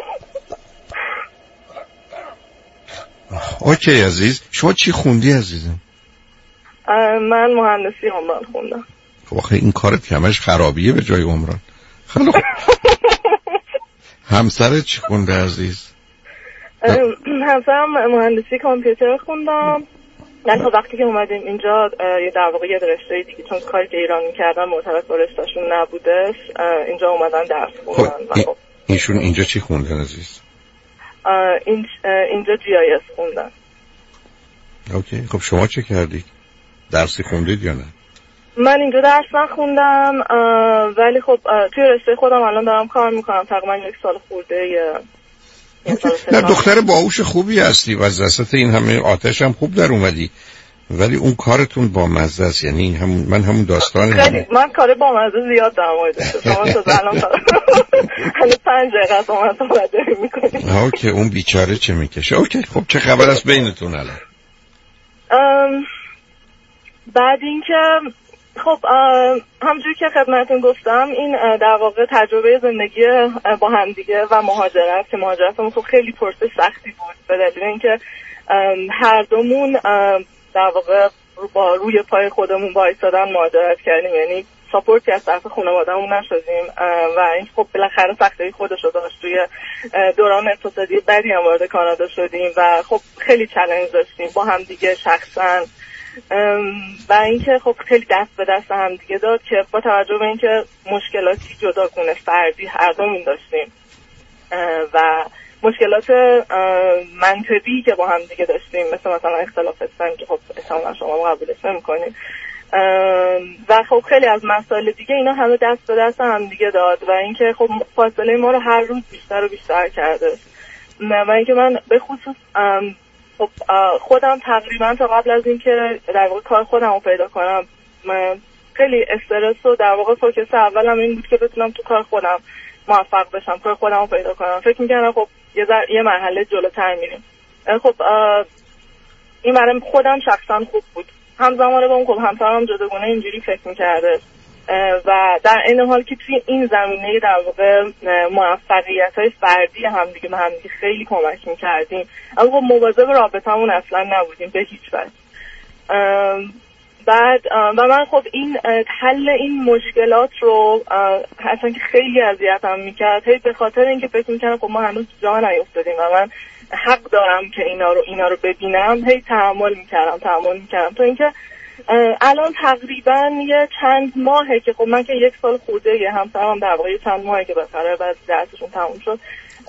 اوکی عزیز، شما چی خوندی عزیزم؟ من مهندسی عمران خوندم. خب آخه این کارت که همش خرابیه به جای عمران. خیلی خوب. همسرت چی خونده عزیز؟ همسرم مهندسی کامپیوتر خوندم. من خب وقتی که اومدیم اینجا در واقع یه رشته دیگه، چون کاری که ایران میکردن مرتبط با رشتهشون نبودش، اینجا اومدن درس خوندن. خب ایشون اینجا چی خوندن عزیز؟ اینجا GIS خوندن. اوکی، خب شما چه کردید؟ درسی خوندید یا نه؟ من اینجا درس نخوندم، ولی خب توی رشته خودم الان دارم کار میکنم، تقریبا 1 سال خورده. نه دختر باهوش خوبی هستی و از وسط این همه آتش هم خوب در اومدی، ولی اون کارتون با مزه است. یعنی همون داستان من کار با مزه زیاد در موردش شما تو الان هنوز 5 دقیقه از من صحبت می‌کنید. اوکی، اون بیچاره چه میکشه؟ اوکی، خب چه خبر است بینتون الان؟ بعد اینکه خب همونجوری که خدمتتون گفتم، این در واقع تجربه زندگی با هم دیگه و مهاجرت، که مهاجرتمون خب خیلی پروسه سختی بود به دلیل اینکه هر دومون در واقع با روی پای خودمون وایسادن مهاجرت کردیم، یعنی ساپورتی از طرف خانواده‌مون نشدیم و این خب بالاخره سختی‌های خودشو داشت. توی دوران اقتصادی بدی هم وارد کانادا شدیم و خب خیلی چالش داشتیم با هم دیگه شخصاً، و اینکه خب خیلی دست به دست هم دیگه داد که با توجه به اینکه مشکلاتی جداگونه فردی هر دومون داشتیم و مشکلات منطقی که با هم دیگه داشتیم، مثلا اختلاف سن که خب احتمالاً شما قبولش نمی‌کنید، و خب خیلی از مسائل دیگه، اینا همه دست به دست هم دیگه داد و اینکه خب فاصله ما رو هر روز بیشتر و بیشتر کرده. و اینکه من به خصوص خب خودم تقریبا تا قبل از اینکه در واقع کار خودم رو پیدا کنم، من خیلی استرس و در واقع فوکس اولم این بود که بتونم تو کار خودم موفق بشم، کار خودم رو پیدا کنم. فکر می‌کردم خب یه مرحله جلوتر میریم. خب این برای خودم شخصا خوب بود. همزمان با اون خب همسرم جداگونه اینجوری فکر می‌کرده و در این حال که توی این زمینه در واقع موفقیت‌های فردی هم دیگه به هم دیگه خیلی کمک می‌کردیم، اما خب مواظب رابطمون اصلا نبودیم به هیچ وجه. بعد و من خب این حل این مشکلات رو اصلا که خیلی اذیتم می‌کرد، هی به خاطر اینکه فکر می‌کردم خب ما هنوز جا نیفتادیم و من حق دارم که اینا رو ببینم، هی تحمل می‌کردم تا اینکه الان تقریبا یه چند ماهه که خب من که 1 سال خورده، یه همسرم در واقع چند ماهه که بالاخره بعد درسشون تموم شد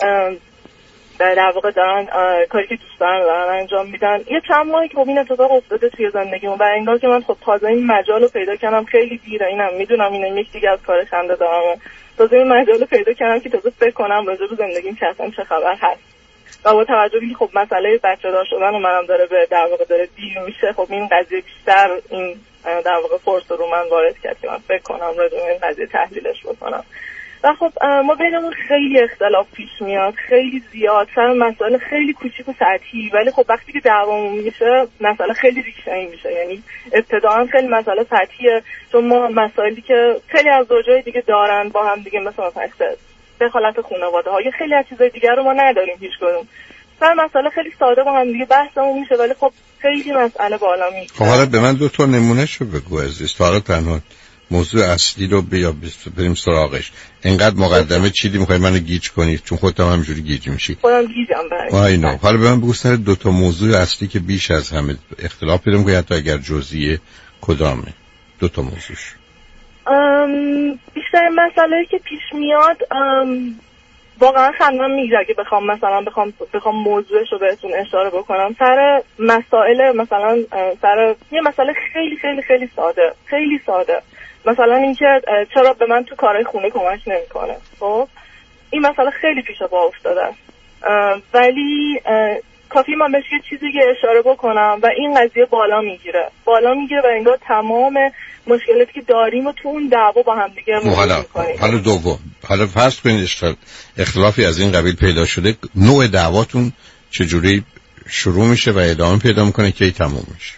در واقع دارن کاری که دوست دارن انجام میدن. یه چند ماهه که خب این اتفاق افتاده توی زندگیمون و انگار که من خب تازه این مجال رو پیدا کردم. خیلی دیره، اینم میدونم، اینم یک دیگه از کار خنده دارم، تازه این مجال رو پیدا کردم که تازه فکر کنم راجع به زندگیم که اصلا چه خبر هست و با توجه به اینکه خب مسئله بچه دار شدن و منم داره در واقع داره دیر میشه، خب این قضیه بیشتر این در واقع فرصت رو من وارد کرد که من فکر کنم راجع به این قضیه تحلیلش بکنم. و خب ما بینمون خیلی اختلاف پیش میاد، خیلی زیاد، سر مسائل خیلی کوچیک و سطحی، ولی خب وقتی که دعوامون میشه مسئله خیلی ریشه‌ای میشه. یعنی ابتداً خیلی مسئله سطحیه، چون ما مسائلی که خیلی از زوجای دیگه دارن با هم دیگه، مثلا دخالت خانواده ها، یا خیلی از چیزای دیگر رو ما نداریم هیچ کدوم. سر مسئله خیلی ساده با هم دیگه بحثمون میشه، ولی خب خیلی مسئله بالا میره. خب حالا به من 2 تا نمونهشو بگو عزیز. حالا تنها موضوع اصلی رو بریم سراغش. اینقدر مقدمه چیدی میخوای منو گیج کنی؟ چون خودت هم همینجوری گیج میشی. خودم گیجم برای. آینو. حالا به من بگو سر 2 تا موضوع اصلی که بیش از همه اختلاف پیدا میکنه، حتی اگر جزئیه، کدامه 2 تا موضوعش؟ بیشتر مسئله‌ای که پیش میاد واقعا خندم میگیره که بخوام موضوعش رو بهتون اشاره بکنم. سر مسائل، مثلا سر یه مسئله خیلی خیلی خیلی ساده، مثلا اینکه چرا به من تو کارهای خونه کمک نمیکنه. خب این مسئله خیلی پیش پا افتاده است، ولی کافی من بهش یه چیزی که اشاره بکنم و این قضیه بالا میگیره و انگار تمام مشکلاتی که داریم و تو اون دعوا با هم دیگه حالا دوم، حالا فرض کنید اختلافی از این قبیل پیدا شده، نوع دعواتون چجوری شروع میشه و ادامه پیدا میکنه که تموم میشه؟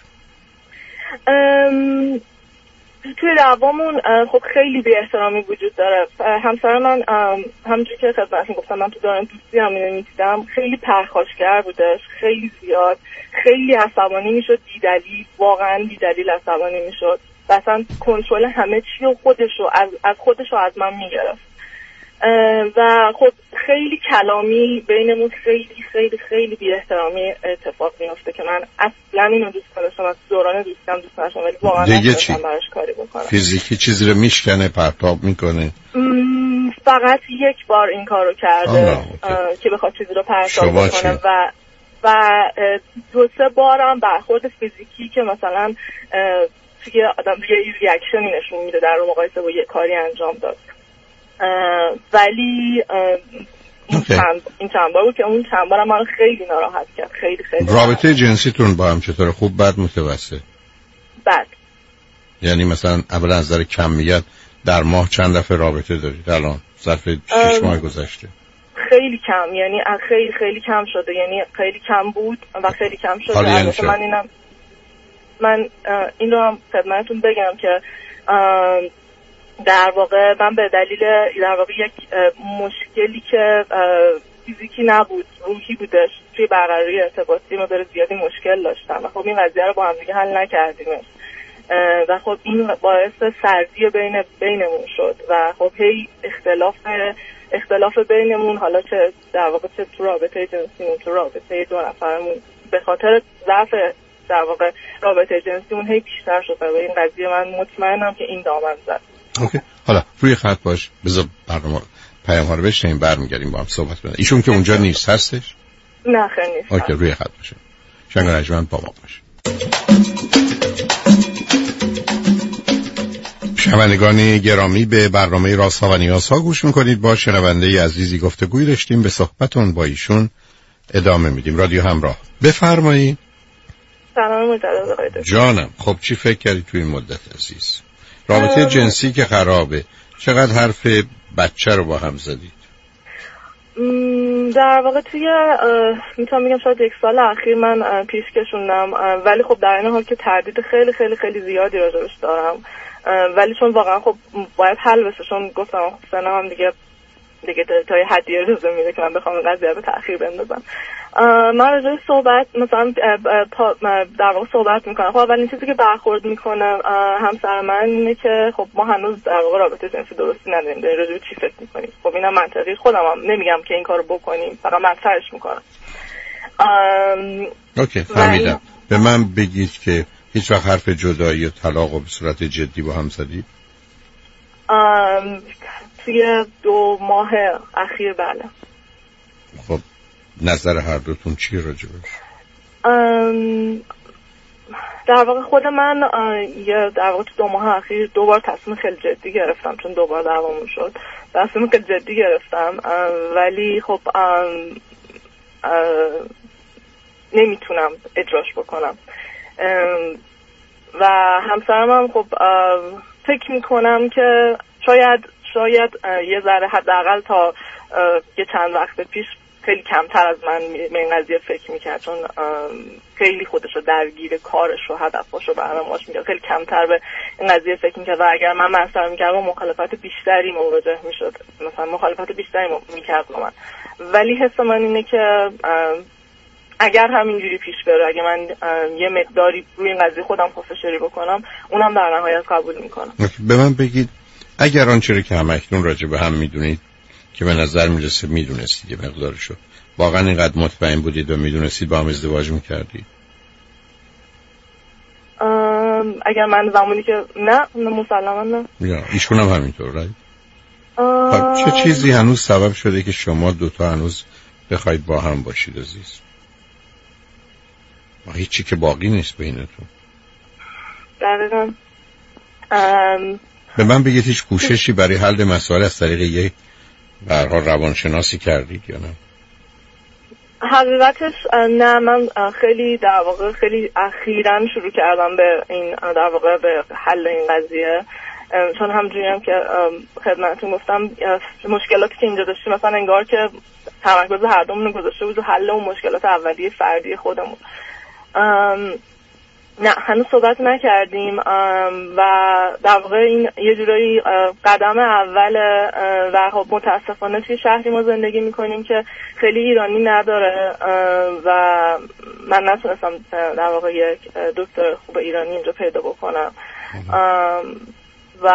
توی دعوامون خب خیلی بی احترامی وجود داره. همسر من همونجوری که خدمتتون گفتم، من تو دوران دوستی هم می‌دیدم، خیلی پرخاشگر بودش، خیلی زیاد، خیلی عصبانی میشد، واقعا بی‌دلیل عصبانی میشد و اصلا کنترل همه چی و خودشو از من میگرفت و خب خیلی کلامی بینمون خیلی خیلی خیلی بی احترامی اتفاق میفته که من اصلا اینو دوست نداشتم، از دوران دوستم دوست نداشتم، ولی واقعا نمی‌تونستم براش کاری بکنم. فیزیکی چیزی رو میشکنه، پرتاب میکنه؟ فقط یک بار این کارو کرده که بخواد چیزی رو پرتاب بکنه و 2-3 بارم برخورد فیزیکی که مثلا توی آدم یه ریاکشنی نشون میده در مقایسه با یه کاری انجام داد. ولی این چند بار بود که اون چند بارم من خیلی ناراحت کرد، خیلی خیلی. رابطه جنسیتون با هم چطوره؟ خوب، بد، متوسط؟ بد. یعنی مثلا اولا از نظر کمیت در ماه چند دفعه رابطه دارید الان ظرف 6 ماه گذشته؟ خیلی کم، یعنی خیلی خیلی کم شده، یعنی خیلی کم بود و خیلی کم شده. البته من این رو هم خدمتتون بگم که در واقع من به دلیل یک مشکلی که فیزیکی نبود، روحی بودش، توی برقراری ارتباطی مقدار زیادی مشکل داشتم و خب این قضیه رو با هم دیگه حل نکردیمش و خب این باعث سردی بینمون شد و خب هی اختلاف بینمون، حالا چه در واقع چه تو رابطه جنسیمون، تو رابطه 2 نفرمون، به خاطر ضعف در واقع رابطه جنسیمون هی بیشتر شد و این قضیه من مطمئنم که این دامن زد. اوکی. حالا روی خط باش، بذار برنامه پیام ها رو بشنیم، برمیگردیم با هم صحبت کنیم. ایشون که اونجا نیست، هستش؟ نه خیر نیست. اوکی، روی خط باشه. شنگ رجمن با ما باشه. شنوندگان گرامی، به برنامه رازها و نیازها گوش میکنید. با شنونده عزیزی گفتگوی داشتیم، به صحبتون با ایشون ادامه میدیم. رادیو همراه، بفرمایید. سلام مجدد آقای دکتر. جانم، خب چی فکر کردی تو این مدت عزیز؟ رابطه جنسی که خرابه، چقدر حرف بچه رو با هم زدید؟ در واقع توی میتونم بگم شاید 1 سال اخیر من پیش کشوندم، ولی خب در این حال که تردید خیلی خیلی خیلی زیادی راجبش دارم، ولی چون واقعا خب باید حل بشه، چون گفتم سنم هم دیگه تا یه حدی اجازه میده که من بخوام این قضیه رو تأخیر بندازم. من راجع صحبت مثلا در واقع صحبت میکنم. خب اولین چیزی که برخورد میکنه همسر من اینه که خب ما هنوز در واقع رابطه جنسی درستی نداریم، داریم راجع به چی فکر میکنیم. خب اینم منطقی، خودم هم نمیگم که این کارو بکنیم، فقط مطرحش میکنم. اوکی، فهمیدم. به من بگید که هیچ وقت حرف جدایی و طلاق به صورت جدی با هم زدید؟ توی 2 ماه اخیر بله. خب نظر هر دوتون چی راجبش؟ در واقع خود من در واقع تو 2 ماه اخیر 2 بار تصمیم خیلی جدی گرفتم، چون 2 بار دعوامون شد، تصمیم خیلی جدی گرفتم، ولی خب نمیتونم اجراش بکنم و همسرم هم خب فکر میکنم که شاید یه ذره حداقل تا یه چند وقت پیش خیلی کمتر از من به این قضیه فکر میکرد، چون خیلی خودش رو درگیر کارش و هدفش و برنامه‌اش میکرد، خیلی کمتر به این قضیه فکر میکرد و اگر من مسئله میکردم مخالفت بیشتری مواجه میشد، مثلا مخالفت بیشتری میکرد با من. ولی حس من اینه که اگر همینجوری پیش بره، اگه من یه مقداری روی این قضیه خودم پافشاری بکنم، اونم در نهایت قبول میکنم. به من بگید اگر آنچه که همکنون راجع به هم میدونید که به نظر میرسه میدونستید یه مقدارشو، واقعا اینقدر مطمئن بودید و میدونستید با هم ازدواج میکردید؟ اگر من زمانی که نه مسلما نه. یا ایشون هم همینطور رای؟ چه چیزی هنوز سبب شده که شما دوتا هنوز بخواید با هم باشید عزیز؟ هیچی که باقی نیست بینتون. دقیقاً. به من بگید هیچ کوششی برای حل مسائل از طریق یک به هر حال روانشناسی کردید یا نه؟ حقیقتش نه، من خیلی در واقع خیلی اخیراً شروع کردم به این در واقع به حل این قضیه، چون همونجوری هم که خدمتتون گفتم مشکلاتی که اینجا داشتیم مثلا انگار که تمرکز هر دومون رو گذاشته بود رو حل اون مشکلات اولیه فردی خودمون. نه هنوز صحبت نکردیم و در واقع این یه جورایی قدم اول و خب متاسفانه توی شهری ما زندگی میکنیم که خیلی ایرانی نداره و من نتونستم در واقع یک دکتر خوب ایرانی اینجا پیدا بکنم و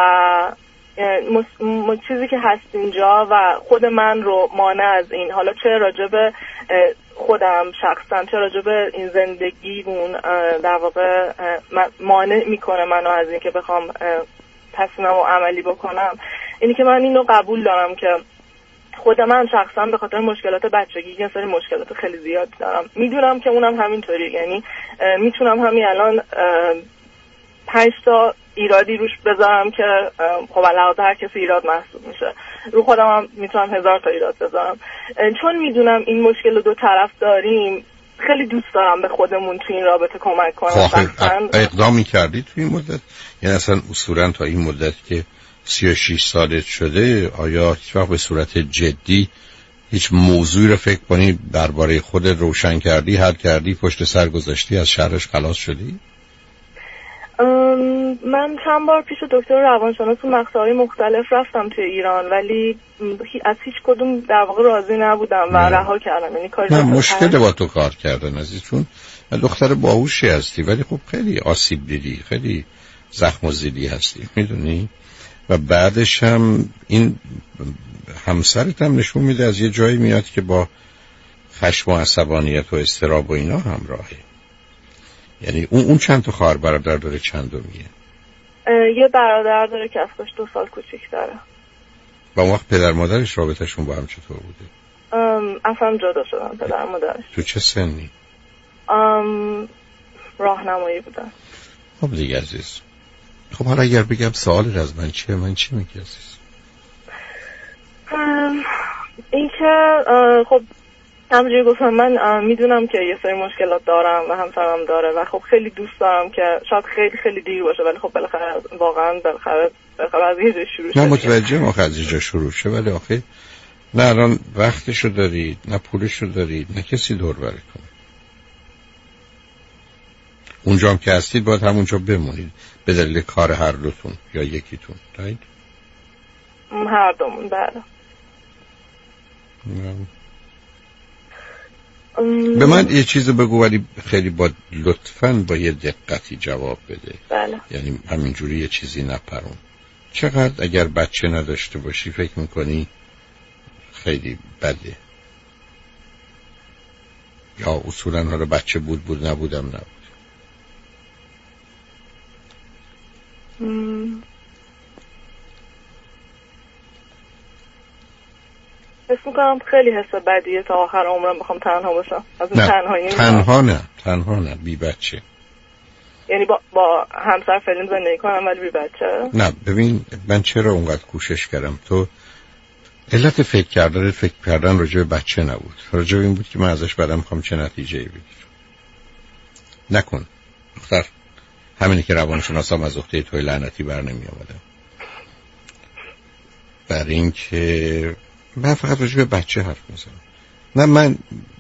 چیزی که هست اینجا و خود من رو مانع از این، حالا چه راجب خودم شخصا چه راجب این زندگیمون در واقع مانع میکنه منو از این که بخوام تصمیممو عملی بکنم، اینی که من اینو قبول دارم که خود من شخصا به خاطر مشکلات بچگی یه سری مشکلات خیلی زیاد دارم، میدونم که اونم همینطوری، یعنی میتونم همین الان 5 تا ایرادی روش بذارم که خب علاوه هر کسی ایراد محسوب میشه، رو خودم هم میتونم 1000 تا ایراد بذارم، چون میدونم این مشکل رو 2 طرف داریم. خیلی دوست دارم به خودمون توی این رابطه کمک کنم. اقدامی کردی توی این مدت؟ یعنی اصلا اصولا تا این مدت که 36 سالت شده آیا هیچ وقت به صورت جدی هیچ موضوعی رو فکر کنی درباره خودت روشن کردی، حل کردی، پشت سر گذاشتی، از شرش خلاص شدی؟ من چند بار پیش دکتر روانشناس تو مقطع‌های مختلف رفتم توی ایران، ولی از هیچ کدوم در واقع راضی نبودم و رها کردم. یعنی کاری مشکل با تو کار کردن عزیز، چون دختر باهوشی هستی ولی خب خیلی آسیب دیدی، خیلی زخم و زیدی هستی، میدونی؟ و بعدش هم این همسرت هم نشون میده از یه جایی میاد که با خشم و عصبانیت و اضطراب و اینا همراهه. یعنی اون چند تا خواهر برادر داره، چند دومیه؟ یه برادر داره که از خودش 2 سال کوچیک‌تره. و اون وقت پدر مادرش رابطه‌شون با هم چطور بوده؟ اصلا جدا شدن پدر مادرش. تو چه سنی؟ راهنمایی بودن. خب دیگه عزیز، خب حالا اگر بگم سوالت از من چیه، من چی میگی عزیز؟ این که خب همونجوری گفتم من میدونم که یه سری مشکلات دارم و همسرم داره و خب خیلی دوست دارم که شاید خیلی خیلی دیر باشه، ولی خب بالاخره واقعا از یه جای شروع شه. نه متوجهم آخه از یه جای شروع شه، ولی آخه نه الان وقتشو دارید، نه پولشو دارید، نه کسی دور بره کنه. اونجا هم که هستید باید همونجا بمونید به دلیل کار هر دوتون یا یکیتون، راید؟ هر دومون. بله. به من یه چیزو بگو ولی خیلی لطفاً با یه دقتی جواب بده. بله. یعنی همینجوری یه چیزی نپرون. چقدر اگر بچه نداشته باشی فکر میکنی خیلی بده؟ یا اصولاً حالا بچه بود نبودم نبود؟ حس میکنم خیلی حس بدیه تا آخر عمرم بخوام تنها باشم. از این تنها نه بی بچه. یعنی با همسر فعلی زندگی کنم ولی بی بچه؟ نه ببین من چرا اونقدر کوشش کردم، تو علت فکر کردن راجع به بچه نبود، راجع به این بود که من ازش بعدم میخوام چه نتیجه‌ای بگیرم. نکن دختر، همینی که روانشناسام از عهده توی لعنتی بر نمی آمدم. برای این که من فقط راجع به بچه حرف میزنم. نه من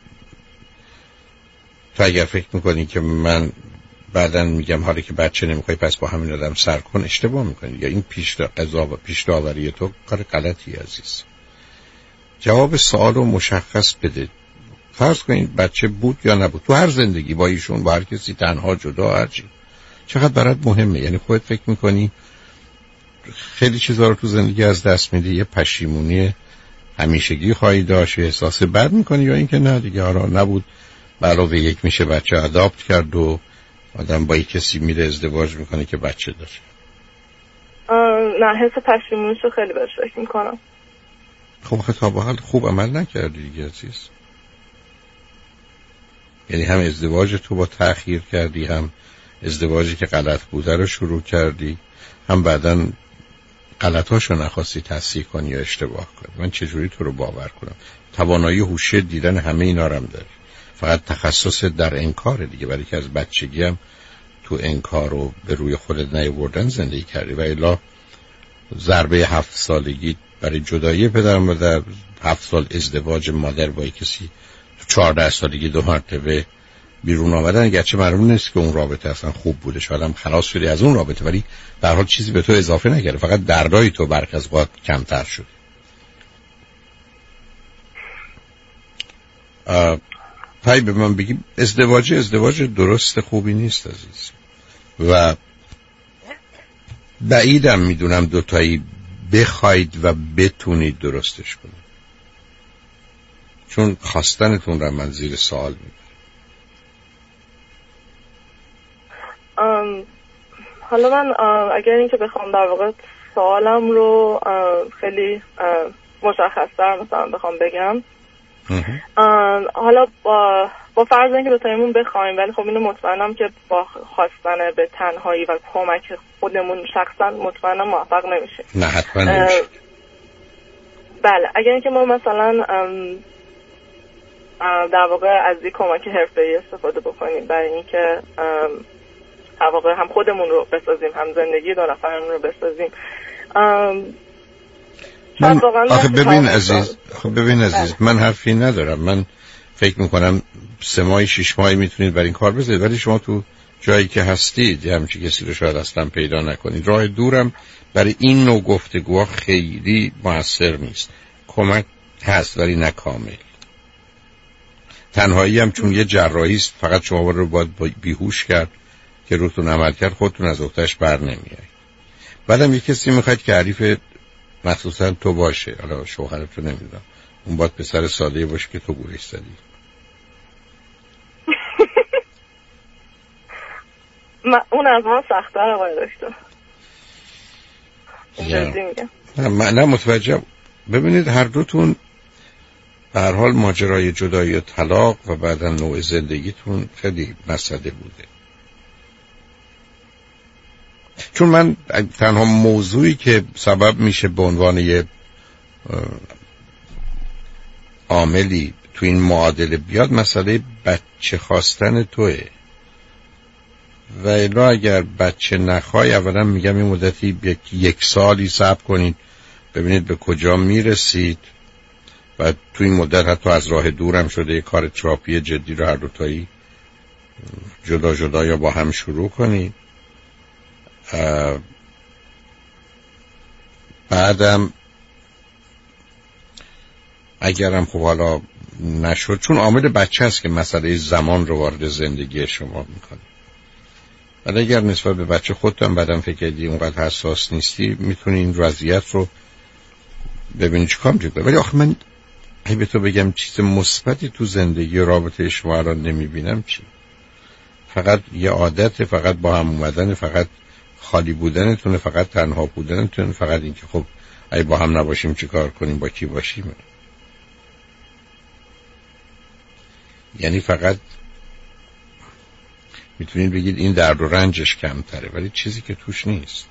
تو اگر فکر میکنی که من بعداً میگم حالا که بچه نمیخوای پس با همین آدم سر کن، اشتباه میکنی. یا این پیش داوری تو کار غلطی عزیز. جواب سوالو مشخص بده. فرض کن بچه بود یا نبود، تو هر زندگی با ایشون، با هر کسی، تنها، جدا، هرچی، چقدر برات مهمه. یعنی خودت فکر میکنی خیلی چیزا رو تو زندگی از دست میدی، یه پشیمونی همیشگی خواهی داشت، احساس بد میکنی، یا اینکه نه دیگه حالا نبود، علاوه یک میشه بچه اداپت کرد و آدم با یک کسی میره ازدواج میکنه که بچه داره. نه، حس پشیمونیشو خیلی بهش فکر میکنم. خب تا به حال خوب عمل نکردی دیگه عزیز. یعنی هم ازدواج تو با تأخیر کردی، هم ازدواجی که غلط بوده رو شروع کردی، هم بعداً غلطاشو نخواستی تصحیح کنی یا اشتباه کنی. من چجوری تو رو باور کنم؟ توانایی هوشی دیدن همه اینا رو هم داری، فقط تخصص در انکار دیگه. برای که از بچگی هم تو انکار رو به روی خودت نیاوردن زندگی کردی و الا ضربه 7 سالگی برای جدایی پدر و مادر، 7 سال ازدواج مادر با کسی، تو 14 سالگی 2 مرتبه بیرون آمدن. گرچه معلوم نیست که اون رابطه اصلا خوب بوده، شاید هم خلاص شدی از اون رابطه، ولی در حال چیزی به تو اضافه نکرده، فقط دردای تو برخ از قد کمتر شد. پای به من بگی ازدواج درست خوبی نیست عزیز، و بعیدم میدونم دوتایی بخواید و بتونید درستش کنید، چون خواستنتون رو من زیر سوال میبرم. حالا من اگر اینکه بخوام در واقع سوالم رو خیلی مشخص‌تر مثلا بخوام بگم، حالا با فرض اینکه دوتایمون بخوایم، ولی خب اینو مطمئنم که با خواستن به تنهایی و کمک خودمون شخصا مطمئنم موفق نمیشه. نه حتما نمیشه. بله، اگر اینکه ما مثلا در واقع از یک کمک حرفه‌ای استفاده بکنیم برای اینکه در واقع هم خودمون رو بسازیم، هم زندگی دو نفرمون رو بسازیم. آخه ببین عزیز، من حرفی ندارم. من فکر میکنم 3 ماه 6 ماه میتونید برای این کار بذارید، ولی شما تو جایی که هستید همچی کسی رو شاید اصلا پیدا نکنید. راه دورم برای این نوع گفتگوها خیلی موثر نیست. کمک هست ولی نه کامل. تنهایی هم چون یه جراحی است، فقط شما رو باید بیهوش کرد که روتون عمل کرد، خودتون از اختش بر نمیایید. بعدم یه کسی میخواید که حریف مخصوصا تو باشه، حالا شوهرت رو نمیدونم، اون باید پسر ساده باشه که تو گوشش زدی. اون از ما سخت‌تره آقای دکتر. جدی میگم. نه متوجه. ببینید هر دوتون به هر حال ماجرای جدایی و طلاق و بعداً نوع زندگیتون خیلی مسئله بوده. چون من تنها موضوعی که سبب میشه به عنوان یه عاملی تو این معادله بیاد مسئله بچه خواستن توه. و الا اگر بچه نخوای، اولا میگم این مدتی 1 سالی صبر کنید ببینید به کجا میرسید و تو این مدت حتی از راه دورم شده یه کار تراپی جدی رو هر دوتایی جدا یا با هم شروع کنید. بعدم اگرم خب حالا نشد، چون عامل بچه هست که مسئله زمان رو وارد زندگی شما میکنه. ولی اگر نسبت به بچه خودتون بعدم فکر کردی اونقدر حساس نیستی، میتونی این وضعیت رو ببینی چیکار می‌کنی. ولی آخه من اگه به تو بگم چیز مثبتی تو زندگی و رابطه شما الان نمیبینم، چی؟ فقط یه عادت، فقط با هم اومدن، فقط خالی بودنتونه، فقط تنها بودنتونه، فقط این که خب اگه با هم نباشیم چی کار کنیم، با کی باشیم. یعنی فقط میتونید بگید این درد و رنجش کمتره، ولی چیزی که توش نیست.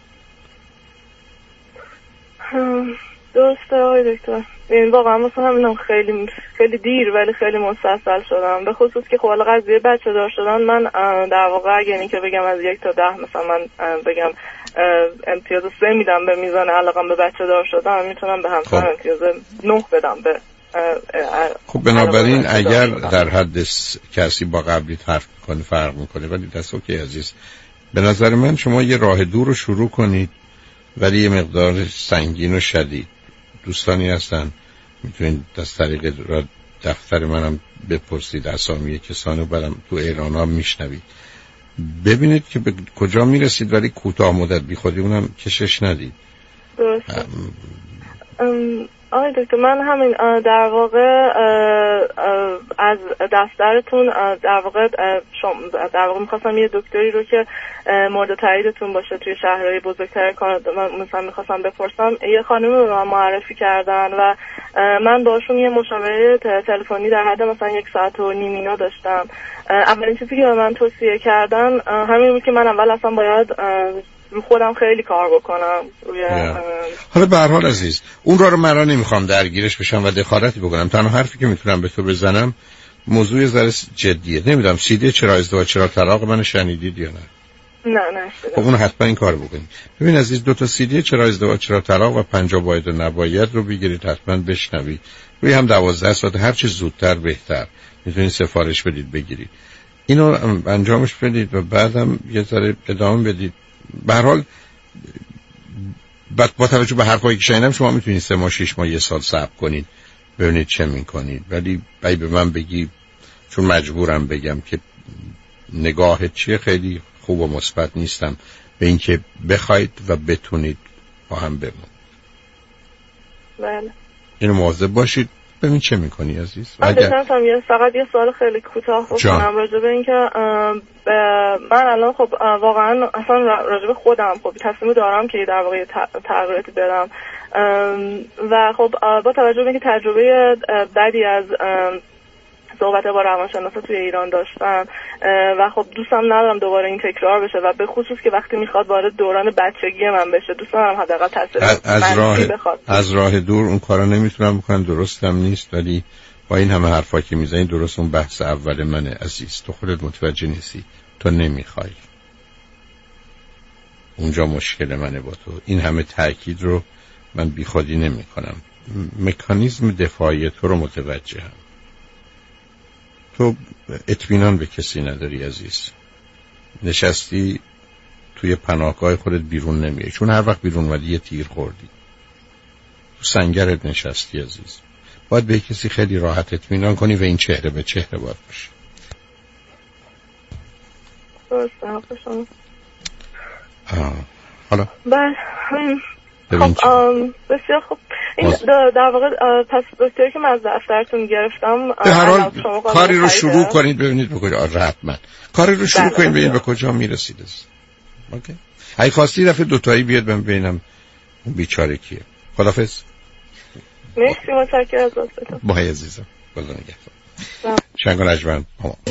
درسته آقای دکتر. این واقعا مثلا من خیلی دیر ولی خیلی مستحصل شدم، به خصوص که خب قضیه بچه دار شدن من در واقع اگه این که بگم از 1 تا 10 مثلا من بگم امتیاز 3 میدم به میزان علاقم به بچه دار شدن، میتونم به همسرم امتیاز 9 بدم به خب بنابراین اگر در حد کسی با قبلی فرق میکنه ولی دست اوکی عزیز، به نظر من شما یه راه دور رو شروع کنید ولی یه مقدار سنگین و شدید. دوستانی هستن میتونید از طریق دفتر منم بپرسید اسامی کسانو، برم تو ایران ها میشنوید ببینید که به کجا میرسید ولی کوتاه مدت بی خودی اونم کشش ندید. درسته. آقای دکتر من همین در واقع از دفترتون در واقع میخواستم یه دکتری رو که مورد تاییدتون باشه توی شهرهای بزرگتر کانادا مثلا میخواستم بپرسم. یه خانم رو من معرفی کردن و من باشون یه مشاوره تلفنی در حد مثلا 1.5 ساعت اینا داشتم. اولین چیزی که به من توصیه کردن همین بود که من اول اصلا باید رو خودم خیلی کار بکنم حالا به هر حال عزیز اون رو من نمیخوام درگیرش بشم و دخالتی بکنم. تنها حرفی که میتونم به تو بزنم موضوع ذره جدیه. نمیدونم سیدی چرا ازدواج چرا طلاق من شنیدید یا نه؟ نه. خب اون حتما این کارو بکنید. ببین عزیز 2 تا سیدی چرا ازدواج چرا طلاق و 50 باید و نباید رو بگیرید حتما بشنوید. روی هم 12 ساعت هر چه زودتر بهتر میتونید سفارش بدید بگیرید. اینو انجامش بدید و بعدم یه ذره ادامه بدید. به هر حال با توجه به حرفایی که شنیدم شما میتونید 3 ماه 6 ماه 1 سال صبر کنید ببینید چه میکنید. ولی به من بگی چون مجبورم بگم که نگاهت چیه خیلی خوب و مثبت نیستم به اینکه بخواید و بتونید با هم بمونید. بله اینو مواظب باشید ببین چه میکنی عزیز. فقط یه سوال خیلی کوتاه بکنم راجع به اینکه من الان خب واقعا اصلا راجع به خودم خب تصمیم دارم که در واقع تغییراتی بدم و خب با توجه به اینکه تجربه بدی از صحبت با روانشناسا توی ایران داشتم و خب دوستم ندارم دوباره این تکرار بشه و به خصوص که وقتی میخواد وارد دوران بچگی من بشه دوست دارم حداقل تاثیر از راه دور اون کارا نمیتونم بکنم، درستم نیست، ولی با این همه حرفا که میزنی درست اون بحث اول منه عزیز. تو خودت متوجه نیستی، تو نمیخوای، اونجا مشکل منه با تو. این همه تاکید رو من بیخودی نمیکنم، مکانیزم دفاعی تو رو متوجهم. تو اطمینان به کسی نداری عزیز، نشستی توی پناهگاه خودت بیرون نمیای، چون هر وقت بیرون اومدی یه تیر خوردی، تو سنگرت نشستی عزیز. باید به کسی خیلی راحت اطمینان کنی و این چهره به چهره باید باشه. حالا خب بسیار خوب. این در واقع پس دکتری که من از دفترتون گرفتم به هر حال کاری رو شروع کنید ببینید به کجا حتما کاری رو شروع کنید ببینید به کجا میرسید. اوکی اگه خواستی دفعه دوتایی بیاد من ببینم اون بیچاره کیه. خدافظ. مرسی متشکرم از لطفتون. بای عزیزم خدا نگهدار. شنگ و نجمن.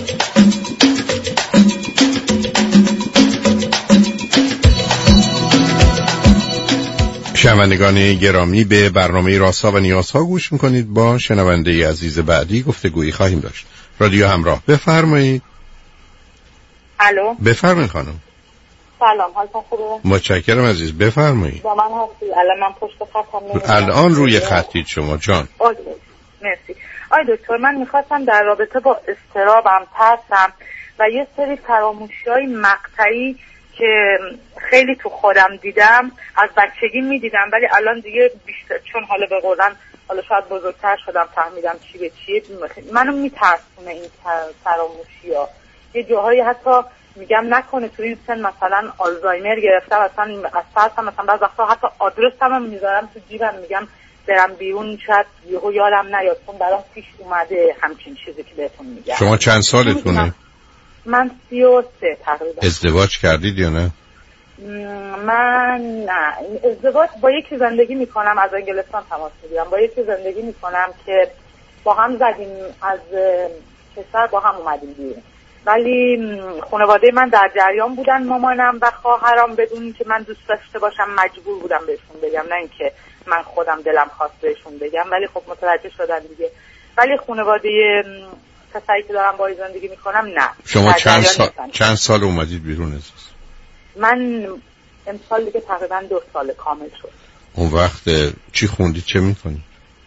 شنوندگان گرامی به برنامه رازها و نیازها گوش میکنید. با شنونده عزیز بعدی گفتگویی خواهیم داشت. رادیو همراه بفرمایید. الو بفرمایید خانم. سلام حالتون خوبه؟ متشکرم عزیز بفرمایید. با من هستی؟ الان من پشت خطم الان روی خطید شما جان. مرسی. آی دکتر من میخواستم در رابطه با اضطرابم ترسم و یه سری فراموشی‌های مقطعی که خیلی تو خودم دیدم از بچگی میدیدم ولی الان دیگه بیشتر چون حالا به قولن حالا شاید بزرگتر شدم فهمیدم چی به چیه منو میترسونه این فراموشی‌ها. یه جاهایی حتی میگم نکنه تو این سن مثلا آلزایمر گرفتم اصلا از ترسم مثلا بعضی وقتا حتی آدرسم هم میذارم تو جیبم میگم برم بیرون شاید یهو یادم نیاد چون برام پیش اومده همچین چیزی که بهتون میگم. شما چند سالتونه؟ من 33 تقریبا. ازدواج کردید یا نه؟ من نه ازدواج با یکی زندگی میکنم از انگلستان تماس میگیرم با یکی زندگی میکنم که با هم زدیم از کشور با هم اومدیم بیرون ولی خانواده من در جریان بودن مامانم و خواهرام بدون که من دوست داشته باشم مجبور بودم بهشون بگم نه اینکه من خودم دلم خواست بهشون بگم ولی خب متوجه شدن دیگه. ولی خانواده کسایی که دارم باهاش زندگی میکنم نه. شما چند سال اومدید بیرون عزیز؟ من امسال دیگه تقریبا 2 سال کامل شد. اون وقت چی خوندید چه میکنید؟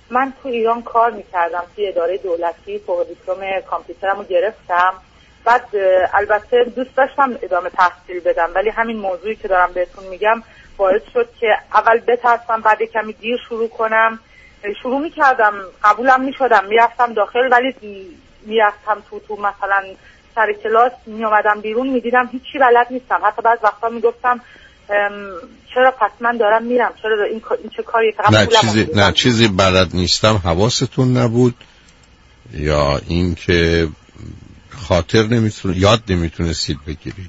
من تو ایران کار میکردم توی اداره دولتی، فوق دیپلم کامپیوترمو گرفتم. بعد البته دوست داشتم ادامه تحصیل بدم، ولی همین موضوعی که دارم بهتون میگم باعث شد که اول بترسم، بعد کمی دیر شروع کنم. شروع میکردم، قبولم میشدم، میرفتم داخل، ولی میرفتم تو مثلا سر کلاس میومدم بیرون میدیدم هیچی بلد نیستم. حتی بعض وقتا میگفتم چرا پس من دارم میرم، چرا این چه کاری، فقط چیزی بلد نیستم. حواستون نبود یا این که خاطر یاد نمیتونستید بگیرید؟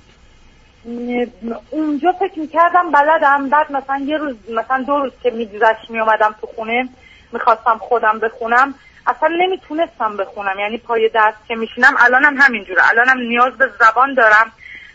اونجا فکر میکردم بلدم. بعد مثلا یه روز، مثلا 2 روز که میگذشت میومدم تو خونه میخواستم خودم بخونم، اصلا نمیتونستم بخونم. یعنی پای درس که میشینم، الانم همینجوره، الانم نیاز به زبان دارم،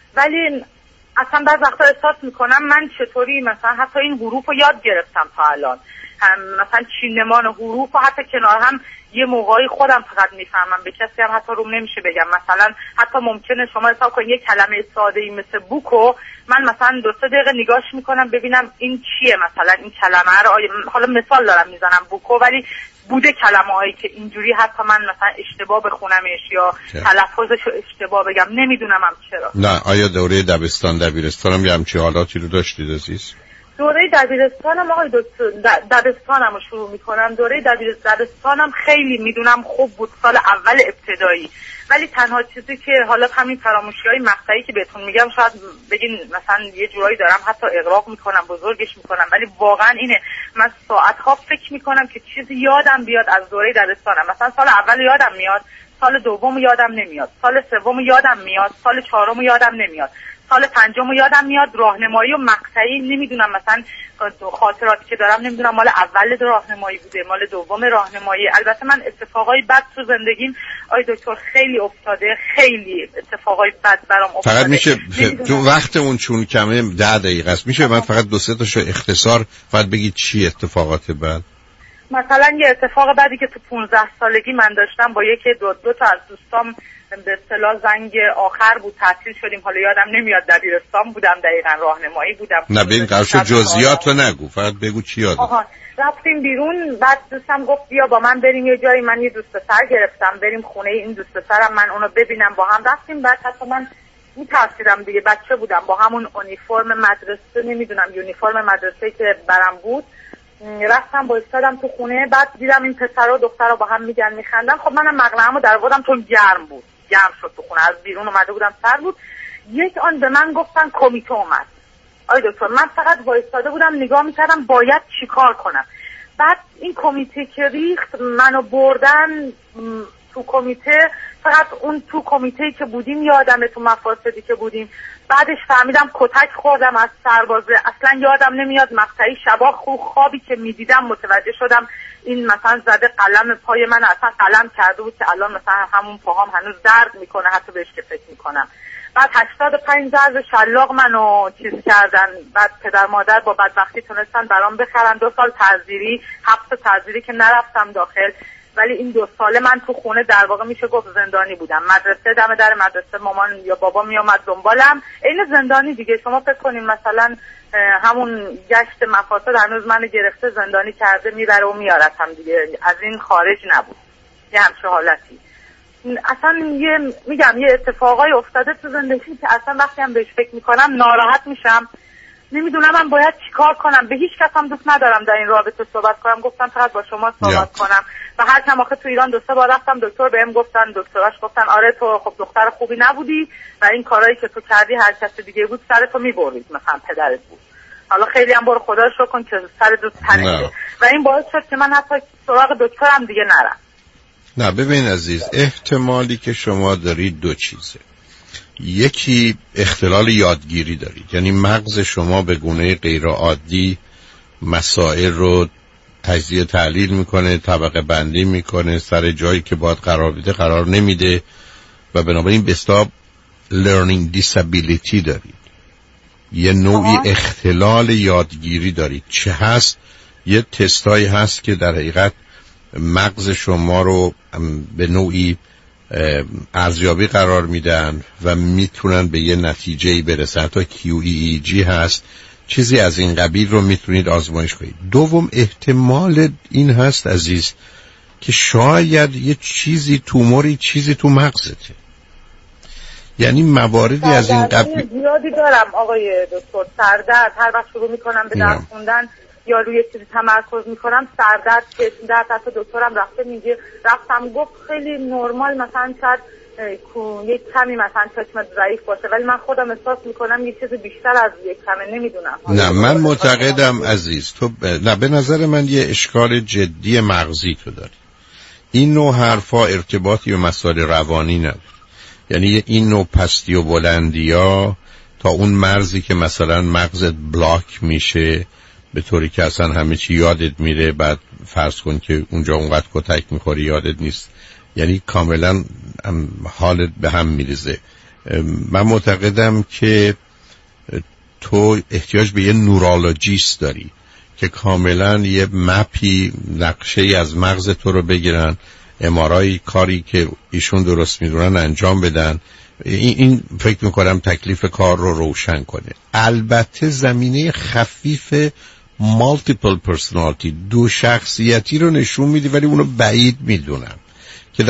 ولی اصلا بعض وقتا احساس میکنم من چطوری مثلا حتی این حروف رو یاد گرفتم تا الان، مثلا چینمان حروف و حتی کنار هم یه موقعی خودم فقط میفهمم، به کسی هم حتی روم نمیشه بگم. مثلا حتی ممکنه شما حساب کنید یه کلمه ساده‌ای مثل بوکو، من مثلا 2-3 دقیقه نگاش میکنم ببینم این چیه، مثلا این کلمه رو، حالا مثال دارم میزنم بوکو، ولی بوده کلمه‌هایی که اینجوری حتی من مثلا اشتباه بخونمش یا تلفظش رو اشتباه بگم، نمیدونم هم چرا. نه آیا دوره دبستان دبیرستانم یه همچین حالاتی رو داشتید عزیز؟ دوره دبیرستانم آقای دکتر، دبستانم رو شروع میکنم. دوره دبستانم خیلی میدونم خوب بود، سال اول ابتدایی، ولی تنها چیزی که حالا همین فراموشی‌های مقطعی که بهتون میگم، شاید بگین مثلا یه جورایی دارم حتی اغراق میکنم، بزرگش میکنم، ولی واقعا اینه، من ساعت‌ها فکر میکنم که چیزی یادم بیاد از دوره دبستانم. مثلا سال اول یادم میاد، سال دوم یادم نمیاد، سال سوم یادم میاد، سال چهارم یادم نمیاد، سال پنجم یادم میاد. راهنمایی و مقطعی نمیدونم، مثلا خاطراتی که دارم نمیدونم مال اول راهنمایی بوده، مال دوم راهنمایی. البته من اتفاقای بد تو زندگیم آی دکتر خیلی افتاده، خیلی اتفاقای بد برام افتاده. فقط میشه تو وقتمون چون کمه 10 دقیقه است، میشه من فقط 2-3 تاشو اختصار فقط بگید چی اتفاقات بد؟ مثلا یه اتفاق بعدی که تو 15 سالگی من داشتم، با یکی دو تا از دوستام به اصطلاح زنگ آخر بود، تعطیل شدیم، حالا یادم نمیاد دبیرستان بودم، دقیقاً راهنمایی بودم. نه ببین قرش جزئیات رو نگو، فقط بگو چی یادت. رفتیم بیرون، بعد دوستم گفت بیا با من بریم یه جایی، من یه دوست پسر گرفتم، بریم خونه این دوست پسرم، من اونو ببینم. با هم رفتیم. بعد حتی من میترسیدم دیگه، بچه بودم، با همون اونیفرم مدرسه، نمیدونم یونیفرم مدرسه که برام بود، رفتم با استادم تو خونه. بعد دیدم این پسر و دختر با هم میگن میخندن. خب منم مقنعه‌مو درآوردم چون گرم بود، گرم شد تو خونه، از بیرون اومده بودم، سر بود. یک آن به من گفتن کمیته اومد. آی دکتر من فقط وایساده بودم نگاه میکردم باید چیکار کنم. بعد این کمیته که ریخت منو بردن تو کمیته، فقط اون تو کمیته که بودیم یادمه، تو مفاسدی که بودیم. بعدش فهمیدم کتک خوردم از سربازه، اصلا یادم نمیاد مقطعی. شبا خوابی که میدیدم متوجه شدم این مثلا زده قلم پای من، اصلا قلم کرده بود که الان مثلا همون پاهام هنوز درد میکنه حتی بهش که فکر میکنم. بعد 85 ضرب شلاق منو چیز کردن. بعد پدر مادر با بدبختی تونستن برام بخرن 2 سال تعزیری، حبس تعزیری که نرفتم داخل. ولی این 2 ساله من تو خونه در واقع میشه گفت زندانی بودم. مدرسه، دم در مدرسه مامان یا بابا میومد دنبالم، این زندانی دیگه. شما فکر کنین مثلا همون گشت مفاسد هنوز منو گرفته زندانی کرده، میبره و میارت هم دیگه، از این خارج نبود. یه همچه حالتی. اصلا یه اتفاقای افتاده تو زندگی که اصلا وقتی هم بهش فکر میکنم ناراحت میشم، نمیدونم من باید چیکار کنم. به هیچ کس هم دوست ندارم در این رابطه صحبت کنم، گفتم فقط با شما صحبت کنم. و هر چند آخه تو ایران 2-3 بار رفتم دکتر، بهم گفتن، دکتراش گفتن آره تو خب دختر خوبی نبودی و این کارهایی که تو کردی هر کس دیگه بود سرتو میبرید، مثلا پدرت بود. حالا خیلی هم برو خدا رو شکر کن که سر دوست تنیده. و این باعث شد که من حتی سراغ دکترم دیگه نرم. نه ببین عزیز، احتمالی که شما دارید 2 چیزه. یکی اختلال یادگیری دارید، یعنی مغز شما به گونه غیر عادی مسائل رو تجزیه تحلیل میکنه، طبقه بندی میکنه، سر جایی که باید قرار بده قرار نمیده و بنابراین به اصطلاح learning disability دارید. یه نوعی اختلال یادگیری دارید. چه هست؟ یه تستایی هست که در حقیقت مغز شما رو به نوعی ارزیابی قرار میدن و میتونن به یه نتیجه‌ای برسن. تا QEEG هست، چیزی از این قبیل رو میتونید آزمایش کنید. دوم، احتمال این هست عزیز که شاید یه چیزی توموری چیزی تو مغزته، یعنی مواردی از این قبیل زیادی دارم آقای دکتر. سردرد هر وقت شروع میکنم به درس خوندن یا روی چیزی تمرکز میکنم، سردرد، چشم درد. حتی دکترم رفتم گفت خیلی نرمال، مثلا شاید یک کمی مثلا چشمت ضعیف باشه، ولی من خودم احساس میکنم یه چیز بیشتر از یک کمه، نمیدونم. نه من معتقدم عزیز تو نه، به نظر من یه اشکال جدی مغزی تو داری. این نوع حرفا ارتباطی به مسائل روانی نداره. یعنی این نوع پستی و بلندی ها تا اون مرزی که مثلا مغزت بلاک میشه به طوری که اصلا همه چی یادت میره، بعد فرض کن که اونجا اونقدر کتک میخوری یادت نیست، یعنی کاملا حالت به هم میریزه. من معتقدم که تو احتیاج به یه نورولوژیست داری که کاملا یه مپی، نقشه از مغز تو رو بگیرن، امارای کاری که ایشون درست میدونن انجام بدن. این فکر میکنم تکلیف کار رو روشن کنه. البته زمینه خفیف مالتیپل پرسونالیتی، دو شخصیتی رو نشون میده، ولی اونو بعید میدونم که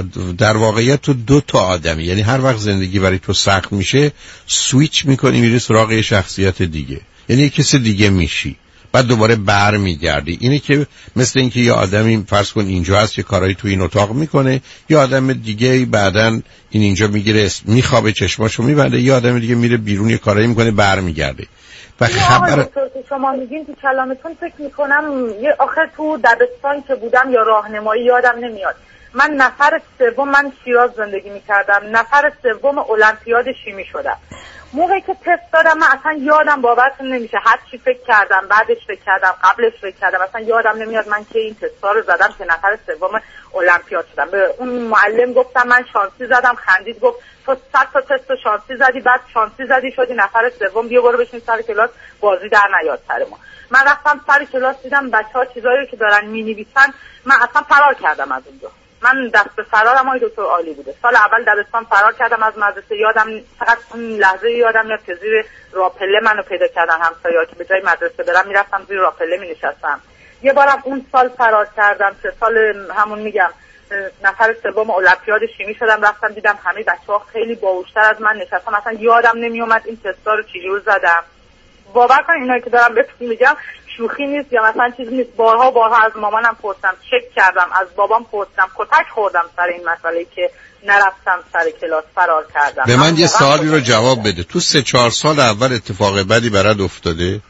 در واقعیت تو دو تا آدمی، یعنی هر وقت زندگی برای تو سخت میشه سویچ میکنی میری سراغ یه شخصیت دیگه، یعنی یه کسی دیگه میشی، بعد دوباره بر میگردی. اینه که مثل اینکه یه آدمی فرض کن اینجا هست یه کارایی تو این اتاق میکنه، یه آدم دیگه بعدن این اینجا میگیره میخوابه چشماشو میبنده، یه آدم دیگه میره بیرون یه کارایی میکنه بر میگرده. و خبر شما میگین تو کلامتون فکر میکنم یه آخر تو دبستان که بودم یا راهنمایی یادم نمیاد، من نفر سوم، من شیراز زندگی میکردم، نفر سوم المپیاد شیمی شدم. موقعی که تست دادم من اصلا یادم باورتون نمیشه، هر چی فکر کردم، بعدش فکر کردم، قبلش فکر کردم، اصلا یادم نمیاد من که این تستا رو زدم که نفر سوم المپیاد شدم. به اون معلم گفتم من شانسی زدم، خندید گفت تو 100 تا تست شانسی زدی، بعد شانسی زدی شدی نفر سوم، بیا برو بشین سر کلاس، بازی در نیاد سر ما. من رفتم سر کلاس دیدم بچه‌ها چیزایی که دارن می‌نویسن، من اصلا فرار کردم از اونجا. من دست به فرارم های دکتر عالی بوده. سال اول دبستان فرار کردم از مدرسه، یادم فقط اون لحظه یادم میاد که زیر راپله منو پیدا کردن همسایه‌ها که به جای مدرسه برم میرفتم زیر راپله مینشستم. یه بارم اون سال فرار کردم، 3 سال همون میگم نفر سوم المپیاد شیمی شدم، رفتم دیدم همه بچه‌ها خیلی باهوش‌تر از من نشستم، اصلا یادم نمیومد این تستا رو چجوری زدم. باور کن اینایی که دارم بهتون میگم شوخی نیست یا مثلا چیزی نیست. بارها از مامانم پرسیدم، چک کردم، از بابام پرسیدم، کتک خوردم سر این مسئله که نرفتم سر کلاس، فرار کردم. به من یه سوالی رو جواب بده. تو 3-4 سال اول اتفاق بدی برات افتاده؟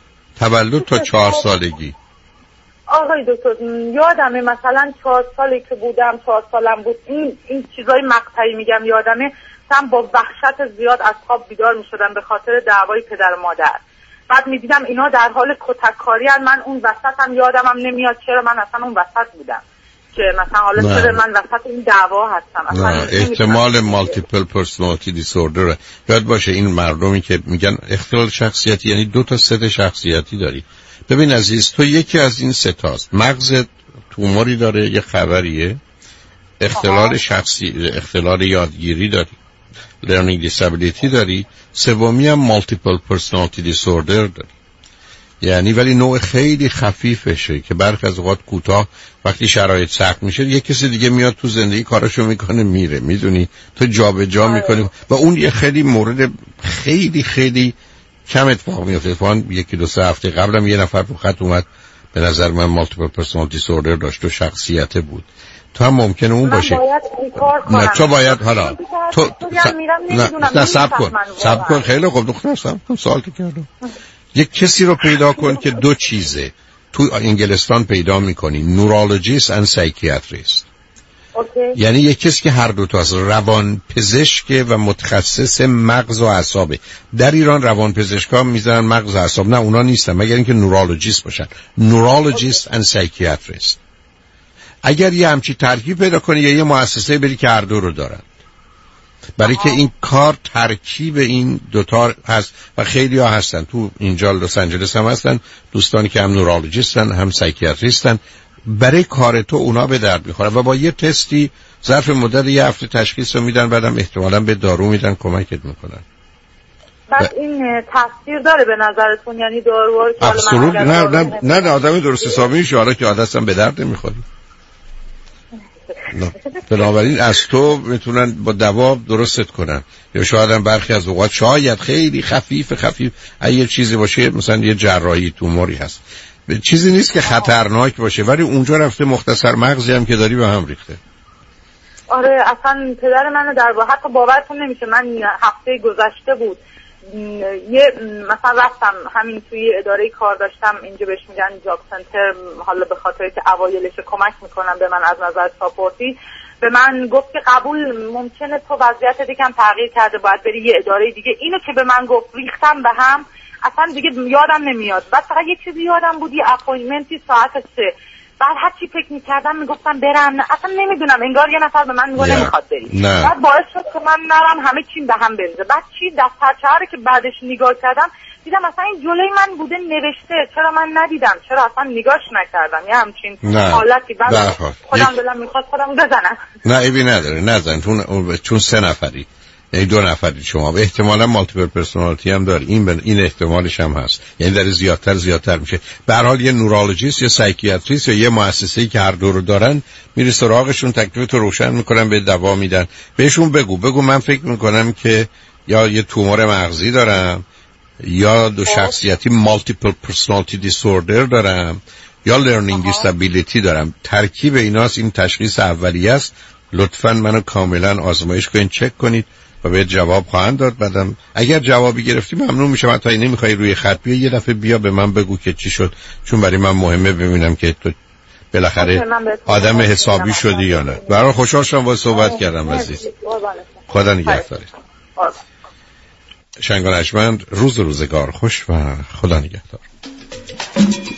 تولد تا 4 سالگی؟ آقای دکتر یادمه مثلا 4 سالی که بودم، 4 سالم بود، این چیزای مقطعی میگم یادمه، من با وحشت زیاد از خواب بیدار میشدم به خاطر دعوای پدر و مادر. بعد میدیدم اینا در حال کتککاری ان، من اون وسط هم یادمم نمیاد چرا من اصلا اون وسط بودم، که مثلا حالا چرا من وسط این دعوا هستم. نه احتمال مالتیپل پرسونالیتی دیسوردر. یاد باشه این مردمی که میگن اختلال شخصیتی یعنی 2 تا 3 شخصیتی داری. ببین عزیز تو یکی از این 3 تاست. مغزت توموری داره، یه خبریه، اختلال شخصی، اختلال یادگیری داری، لرنینگ دیسابیلیتی داری، سومی هم مالتیپل پرسونالیتی دیسوردر داری. یعنی ولی نوع خیلی خفیفشه که برخی از اوقات کوتاه وقتی شرایط سخت میشه یه کسی دیگه میاد تو زندگی کاراشو میکنه میره، میدونی تو جابجا میکنی و اون یه خیلی مورد خیلی خیلی کم اتفاق میفته. فقط 1-2 هفته قبلم یه نفر تو خط اومد به نظر من مالتیپل پرسونالیتی دیسوردر داشت و شخصیت بود. تو هم ممکنه اون باشه. نه تو باید حالا تو نه صبر کن خیلی خوب دختر صبر کن، سوال که کردم. یک کسی رو پیدا کن که 2 چیزه تو انگلستان پیدا میکنی، نورولوژیست و سایکیاتریست. یعنی یک کسی که هر 2 تا از روان پزشک و متخصص مغز و اعصابه. در ایران روان پزشکا میذارن مغز و اعصاب، نه اونا نیستن مگر اینکه نورولوژیست باشن. نورولوژیست و سایکیاتریست. اگر یه همچی ترکیب پیدا کنی یا یه مؤسسه بری که هر 2 رو دارن، برای که این کار ترکیب این 2 تا هست و خیلی ها هستن تو اینجا لس آنجلس هم هستن دوستانی که هم نورولوژیستن هم سایکیاتریستن. برای کار تو اونا به درد میخورن و با یه تستی ظرف مدت 1 هفته تشخیص رو میدن، بعدم احتمالاً به دارو میدن کمکت میکنن. بعد این تاثیر داره به نظرتون؟ یعنی داروها که ابسولوت نه آدمی درست حسابی میشه حالا که عادت هم به درد نمیخوره. بنابراین از تو میتونن با دوا درستت کنن، یا شاید هم برخی از اوقات شاید خیلی خفیف اگه چیزی باشه مثلا یه جراحی توموری هست، چیزی نیست که خطرناک باشه، ولی اونجا رفته مختصر مغزی هم که داری به هم ریخته. آره اصلا پدر منو در واقع حتی باورتون نمیشه، من هفته گذشته بود یه مثلا رفتم همین توی اداره کار داشتم اینجا بهش میگن جاب سنتر، حالا به خاطر که اوایلش کمک میکنم به من از نظر ساپورتی، به من گفت که قبول ممکنه تو وضعیت دیگه هم تغییر کرده باید بری یه اداره دیگه. اینو که به من گفت ریختم به هم، اصلا دیگه یادم نمیاد. بعد فقط یه چیزی یادم بود یه اپوینتمنتی ساعت 3، بعد هر چی فکر می‌کردم میگفتم برم، نه اصلا نمیدونم انگار یه نفر به من میگه نمیخواد بری. بعد باعث شد که من نرم، همه چیم به هم بریزه. بعد چی دفترچه‌ای که بعدش نگاه کردم دیدم اصلا این جلوی من بوده نوشته، چرا من ندیدم، چرا اصلا نگاهش نکردم، یه همچین حالتی. بعد خودم دلم می‌خواد خودم بزنم. نه ایبی نداره، نزن، چون 3 نفری یعنی 2 نفری شما احتمالاً مالتیپل پرسونالیتی هم داره، این احتمالش هم هست، یعنی در زیادتر میشه. به هر حال یه نورولوژیست یا سایکیاتریست یا یه مؤسسه‌ای که هر دو رو دارن میره سراغشون، تکلیفتو روشن میکنن، به دوا میدن. بهشون بگو من فکر میکنم که یا یه تومور مغزی دارم یا دو شخصیتی مالتیپل پرسونالیتی دیسوردر دارم یا لرنینگ دیسابیلیتی دارم. ترکیب ایناست، این تشخیص اولیه است. لطفاً منو کاملا آزمایش کنید، چک کنید و به جواب خواهند داد. بعدم اگر جوابی گرفتی ممنون میشم، حتی نمیخوای روی خط بیا یه دفعه بیا به من بگو که چی شد، چون برای من مهمه ببینم که تو بالاخره آدم حسابی شدی یا نه. برای خوشحال شدم با صحبت کردم عزیز. خدا نگهدارت. شنگ و نجمند، روزگار خوش و خدا نگهدار.